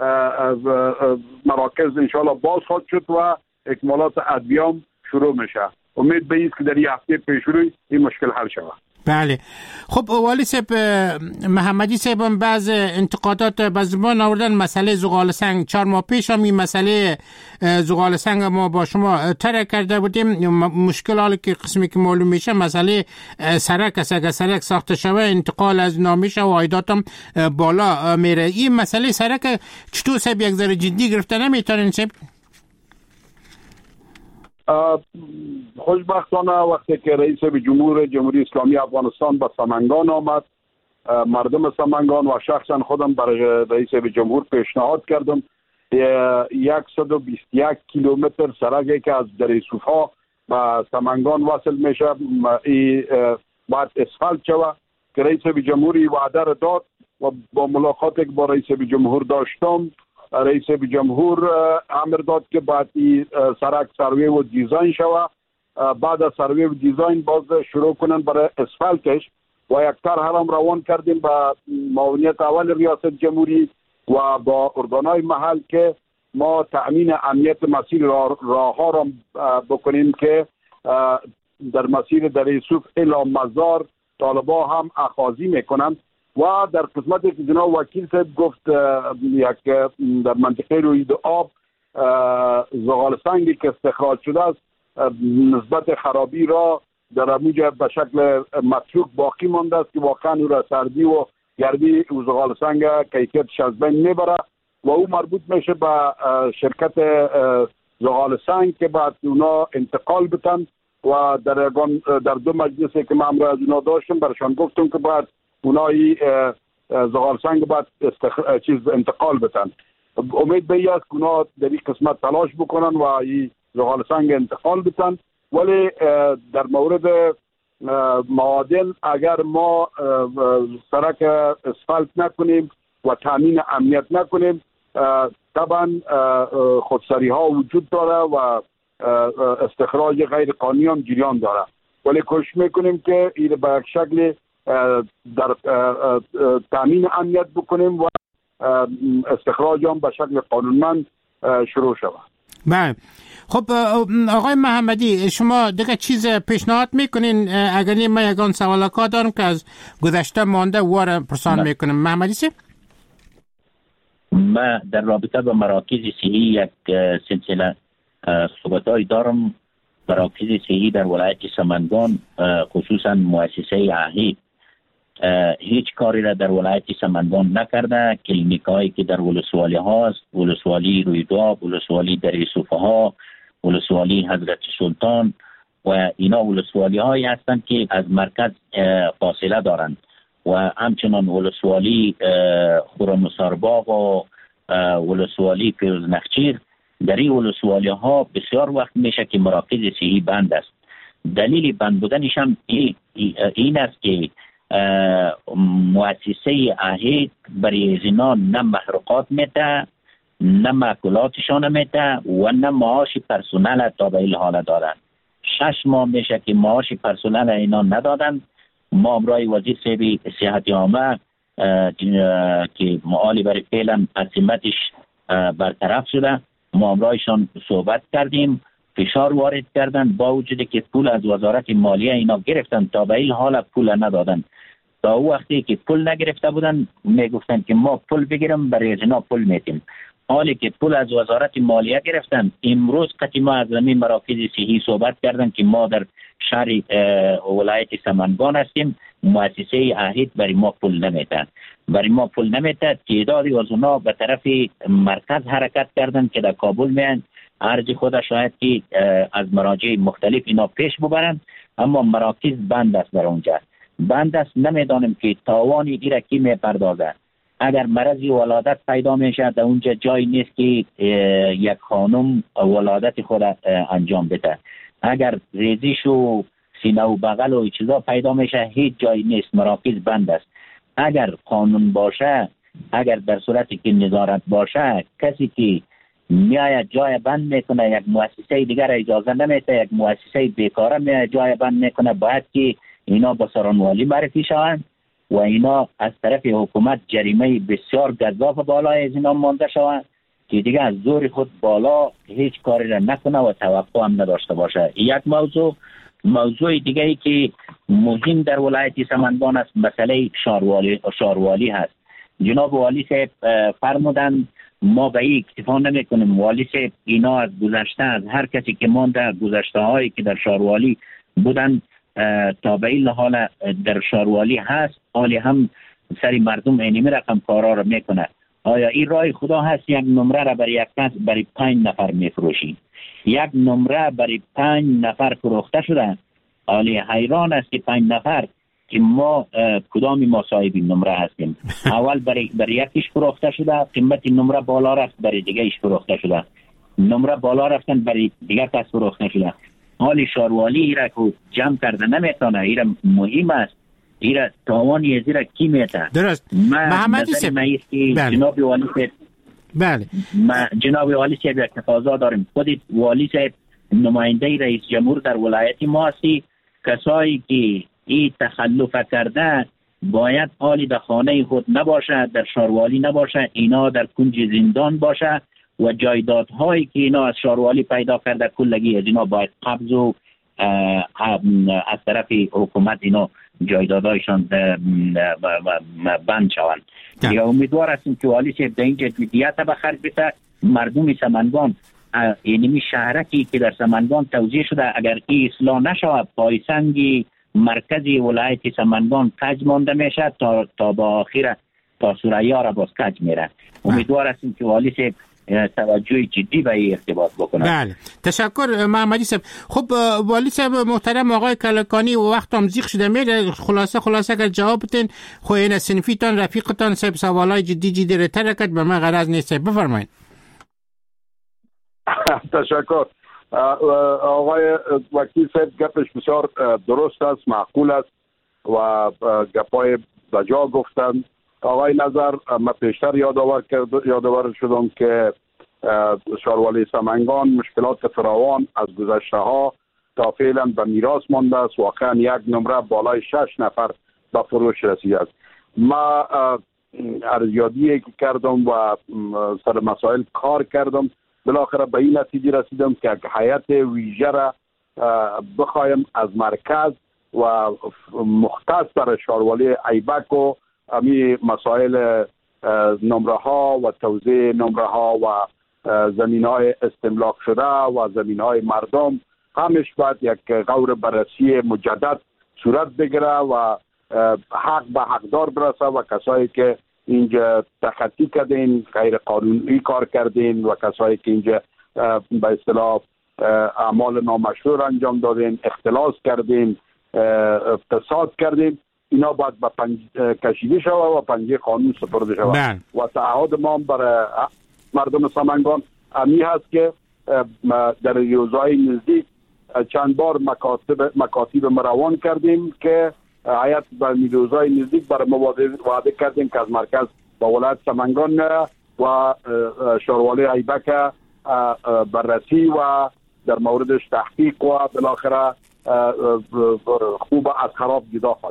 Speaker 6: مراکز انشالله باز خواهد شد و اکمالات ادویام شروع میشه. امید به است که در این هفته پیش روی این مشکل حل شود.
Speaker 5: بله. خب والی صاحب محمدی صاحب هم بعض انتقادات به زبان آوردن مسئله زغال سنگ. چهار ماه پیش هم این مسئله زغال سنگ ما با شما طرح کرده بودیم. مشکل حالی که قسمی که معلوم میشه مسئله سرک است. اگر سرک ساخته شوه انتقال از نامیشه و عایدات هم بالا میره. این مسئله سرک چطور صاحب یک ذره جدی گرفته نمیتونین صاحب؟
Speaker 6: خوشبختانه وقتی که رئیس جمهور جمهوری اسلامی افغانستان به سمنگان آمد، مردم سمنگان و شخصا خودم برای رئیس جمهور پیشنهاد کردم صد و بیست و یک کیلومتر سرکی که از در صوفا به سمنگان وصل میشه باید اسفالت شود که رئیس جمهوری وعده را داد و با ملاقاتی که با رئیس جمهور داشتم رئیس جمهور امر داد که باید این سرک سروی و دیزاین شود. بعد از سروی و دیزاین باز شروع کنن برای اسفالتش و یک طرح هم روان کردیم با معاونیت اول ریاست جمهوری و با ارگانهای محل که ما تأمین امنیت مسیر راه ها را بکنیم که در مسیر در یوسف الی مزار طالبا هم اخاذی میکنند. و در قسمتی که جناب وکیل صاحب گفت یک در منطقه روید آب زغال سنگی که استخراج شده است نسبت خرابی را در اموجه به شکل متروک باقی مانده است که واقعا او را سردی و گردی او زغال سنگ کیفیتش از بین میبره و او مربوط میشه به شرکت زغال سنگ که بعد اونا انتقال بتن و در در دو مجلسی که من امروز از اونا داشتم برشان گفتم که بعد اونایی زغال سنگ باید استخ... چیز انتقال بتن. امید به است که اونا در این قسمت تلاش بکنن و این زغال سنگ انتقال بتن. ولی در مورد معادن اگر ما سرک اسفالت نکنیم و تامین امنیت نکنیم طبعا خودسری ها وجود داره و استخراج غیر قانونی هم جریان داره. ولی کوشش میکنیم که این به یک شکل در تامین امنیت بکنیم و استخراج هم به شکل قانونمند شروع شود.
Speaker 5: بله. خب آقای محمدی شما دیگه چیز پیشنهاد میکنین؟ اگر نه من یگان سوالات دارم که از گذشته مانده واره پرسان میکنم. محمدی سی؟
Speaker 7: ما در رابطه با مراکز صحی یک سلسله صحبت‌های دارم. مراکز صحی در ولایت سمنگان خصوصا مؤسسه اهید هیچ کاری را در ولایت سمنگان نکرده. کلینیکایی که در ولسوالی هاست، ولسوالی رویداب، ولسوالی در یوسف ها، ولسوالی حضرت سلطان و اینا ولسوالی هایی هستند که از مرکز فاصله دارند و همچنان ولسوالی خرمسارباغ و ولسوالی پیروز نخچیر. در این ولسوالی ها بسیار وقت میشه که مراکز صحی بند است. دلیل بند بودنش هم این است که مؤسسه اهید برای زنا نه محروقات میده، نه ماکولاتشان میده و نه معاش پرسنل تا به این حال دارن. شش ماه میشه که معاش پرسنل اینا ندادن. ما امرای وزیر صاحب صحت عامه که معالی برای فعلا قسمتش برطرف شده، ما امرایشان صحبت کردیم، فشار وارد کردن با وجودی که پول از وزارت مالیه اینا گرفتن تا به این حال پول ندادن. تا او وقتی که پول نگرفته بودن میگفتن که ما پول بگیرم برای زنا پول میتیم. حالی که پول از وزارت مالیه گرفتن. امروز قطعی ما از زمین مراکز صحی صحبت کردن که ما در شهر ولایت سمنگان هستیم، مؤسسه اهید برای ما پول نمیتن برای ما پول نمیتن تعدادی از اونا به طرف مرکز حرکت کردن که در کابل میان عرض خود شاید که از مراجع مختلف اینا پیش ببرن، اما مراکز بند است در اونجا، بند است. نمیدانیم که تاوانی ایره کی میپردازه. اگر مرضی ولادت پیدا میشه در اونجا جای نیست که یک خانم ولادت خود انجام بده. اگر ریزش و سینه و بغل و چیزا پیدا میشه هیچ جای نیست، مراکز بند است. اگر قانون باشه، اگر در صورتی که نظارت باشه، کسی که میاید جای بند میکنه یک مؤسسه دیگر اجازه نمیده، یک مؤسسه بیکاره میاید جای بند میکنه، باید که اینا به سرانوالی معرفی شوند و اینا از طرف حکومت جریمه بسیار گزاف بالای از اینا مانده شوند که دیگه از زور خود بالا هیچ کاری را نکنه و توقع هم نداشته باشه. یک موضوع موضوع دیگه ای که مهم در ولایت سمنگان است مسئله شاروالی شاروالی هست. جناب والی صاحب فرمودن ما به این اکتفا نمی کنیم. والی صاحب اینا از گذشته از هر کسی که مانده گذشته هایی که در شاروالی بودن تا به این حال در شاروالی هست، حالی هم سری مردم اینمی رقم کارا رو میکنه. آیا این رای خدا هست یک نمره را برای یک کس برای پنج نفر میفروشی؟ یک نمره برای پنج نفر فروخته شده. حالی حیران است که پنج نفر که ما کدام ما صاحب نمره هستیم. اول برای برای یکیش فروخته شده، قیمت نمره بالا رفت، برای دیگه ایش فروخته شده، نمره بالا رفتن برای دیگه کس فروخته شده. حالی شاروالی ایره که جمع کرده نمیتونه، ایره مهم است، ایره تاوانی از ایره کی میته؟
Speaker 5: درست. محمدی صاحب
Speaker 7: جناب والی صاحب
Speaker 5: بله
Speaker 7: ما جناب والی صاحب یک تقاضا داریم. خودت والی صاحب نماینده رئیس جمهور در ولایت ما هستی، کسایی که این تخلف کرده باید حالی در خانه خود نباشه، در شاروالی نباشه، اینا در کنج زندان باشه و جایدادهایی که اینا از شاروالی پیدا کرده کلگی از اینا باید قبض و از طرف حکومت اینا جایدادهایشان بند شوند. یا امیدوار هستیم که والی صاحب در این جدیت به خرج بده. مردم سمنگان اینمی شهرکی که در سمنگان توزیع شده اگر این اصلاح نشود پایسنگی مرکزی ولایت سمنگان کج مانده میشه تا تا با آخر تا سوریا را باز کج میره. امیدوار هستیم که والی صاحب توجه جدی به این ارتباط بکنه.
Speaker 5: بله تشکر محمدی صاحب. خب والی صاحب محترم آقای کلکانی وقت هم زیغ شده میره، خلاصه خلاصه اگر جواب بدین خو این صنفیتان رفیقتان صاحب سوالای جدی جدی رو تر کرد به من غرض نیست. بفرمایید.
Speaker 6: تشکر. آقای وکیل صاحب گپش بسیار درست است، معقول است و گپای بجا گفتند. آقای نظر ما پیشتر یادآور کرد یادآور شدم که شاروالی سمنگان مشکلات فراوان از گذشته ها تا فعلا به میراث مانده است. واقعا یک نمره بالای شش نفر به فروش رسیده است. ما ارزیابی که کردم و سر مسائل کار کردم، بالاخره به این نتیجه رسیدم که هیئت ویژه را بخوایم از مرکز و مختص در شاروالی ایبک و امی مسائل نمره ها و توزیع نمره ها و زمین های استملاک شده و زمین های مردم همش باید یک غور بررسی مجدد صورت بگیره و حق به حقدار برسه و کسایی که اینجا تخطی کردین، غیر قانونی کار کردین و کسایی که اینجا به اصطلاح اعمال نامشروع انجام دادین، اختلاس کردین، فساد کردین، اینا باید به پنج کشیده شود و پنجه قانون سپرده شود. و تعهد ما برای مردم سمنگان امی هست که در روزهای نزدیک چند بار مکاتب مکاتب مروان کردیم که هیئت در روزهای نزدیک برای مواده وعده کردیم که از مرکز با ولایت سمنگان و شاروالی ایبک بررسی و در موردش تحقیق و بالاخره خوب از خراب جدا خواهد کرد.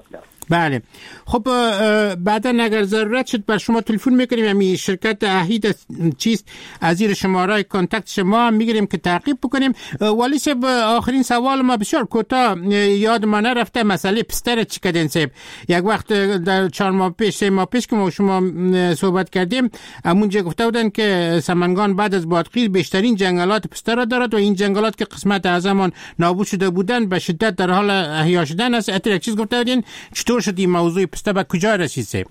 Speaker 5: بله. خب بعدا اگر ضرورت شد بر شما تلفن میکنیم، همین شرکت اهید چیست از زیر شماره کانتکت شما میگیریم که تعقیب بکنیم. والی صاحب آخرین سوال ما بسیار کوتاه یاد ما نرفته، مسئله پستر چی کردین صاحب؟ یک وقت در چهار ماه پیش سه ماه پیش که ما شما صحبت کردیم همونجا گفته بودن که سمنگان بعد از بادغیر بیشترین جنگلات پستر را دارد و این جنگلات که قسمت از زمان نابود شده بودن به شدت در حال احیا شدن است. اتر یک چیز گفته بودین، چطور شد این موضوع پسته به کجا رسید؟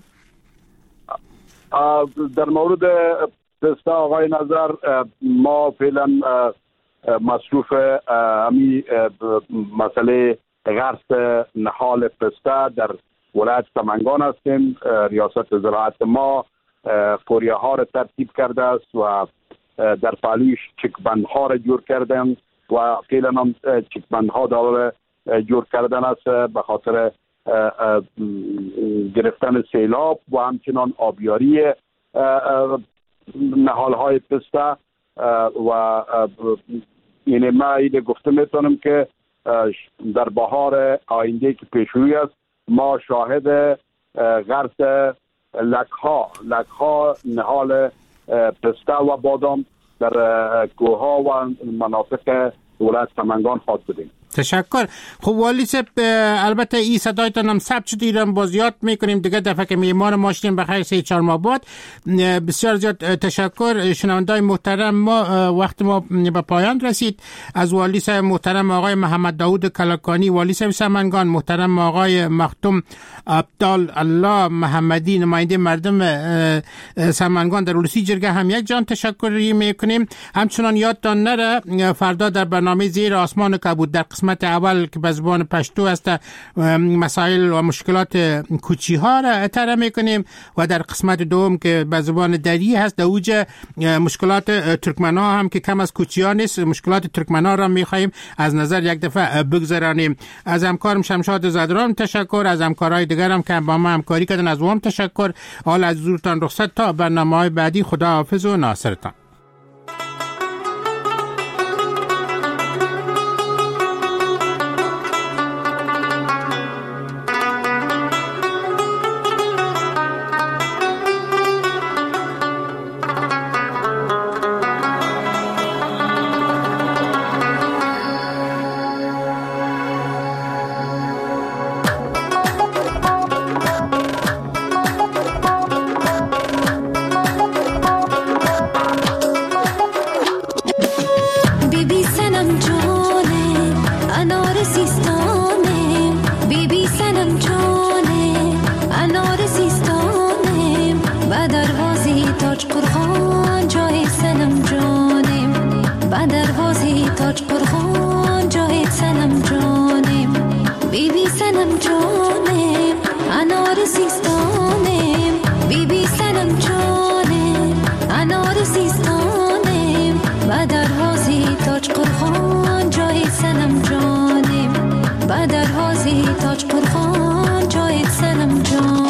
Speaker 6: در مورد پسته آقای نظر ما فعلا مصروف همی مسئله غرس نهال پسته در ولایت سمنگان هستیم. ریاست زراعت ما فوریه ها را ترتیب کرده است و در پهلویش چکبند ها را جور کردن و فعلا هم چکبند ها داره جور کردن است به خاطر گرفتن سیلاب و همچنان آبیاری نهال های پسته. و این ما ایده گفته میتونم که در بهار آینده که پیشروی است ما شاهد غرس لکها لکها نهال پسته و بادام در کوه و مناطق ولایت سمنگان خواهد بودیم.
Speaker 5: تشکر. خب والی صاحب البته این صدایتان هم ثبت شد، ایران باز یاد میکنیم دیگه دفعه که میمان ما شدیم بخیر سه چهار ماه بعد. بسیار زیاد تشکر. شنوندای محترم، ما وقت ما به پایان رسید. از والی صاحب محترم آقای محمد داود کلکانی والی صاحب سمنگان، محترم آقای مختوم عبدالله محمدی نماینده مردم سمنگان در ولسی جرگه هم یک جان تشکری میکنیم. همچنان یادتان نره فردا در برنامه زیر آسمان کبود در قسمت اول که به زبان پشتو است مسائل و مشکلات کوچی ها را اطلاع میکنیم و در قسمت دوم که به زبان دری هست در اوج مشکلات ترکمن ها هم که کم از کوچی ها نیست، مشکلات ترکمن ها را میخواهیم از نظر یک دفعه بگذرانیم. از همکارم شمشاد زدران تشکر، از همکارای دیگرم که با ما همکاری کردن از اونم تشکر. حال از حضورتان رخصت تا برنامه‌های بعدی. خدا حافظ و ناصرتان.
Speaker 14: تاج قرخان جای سنم جان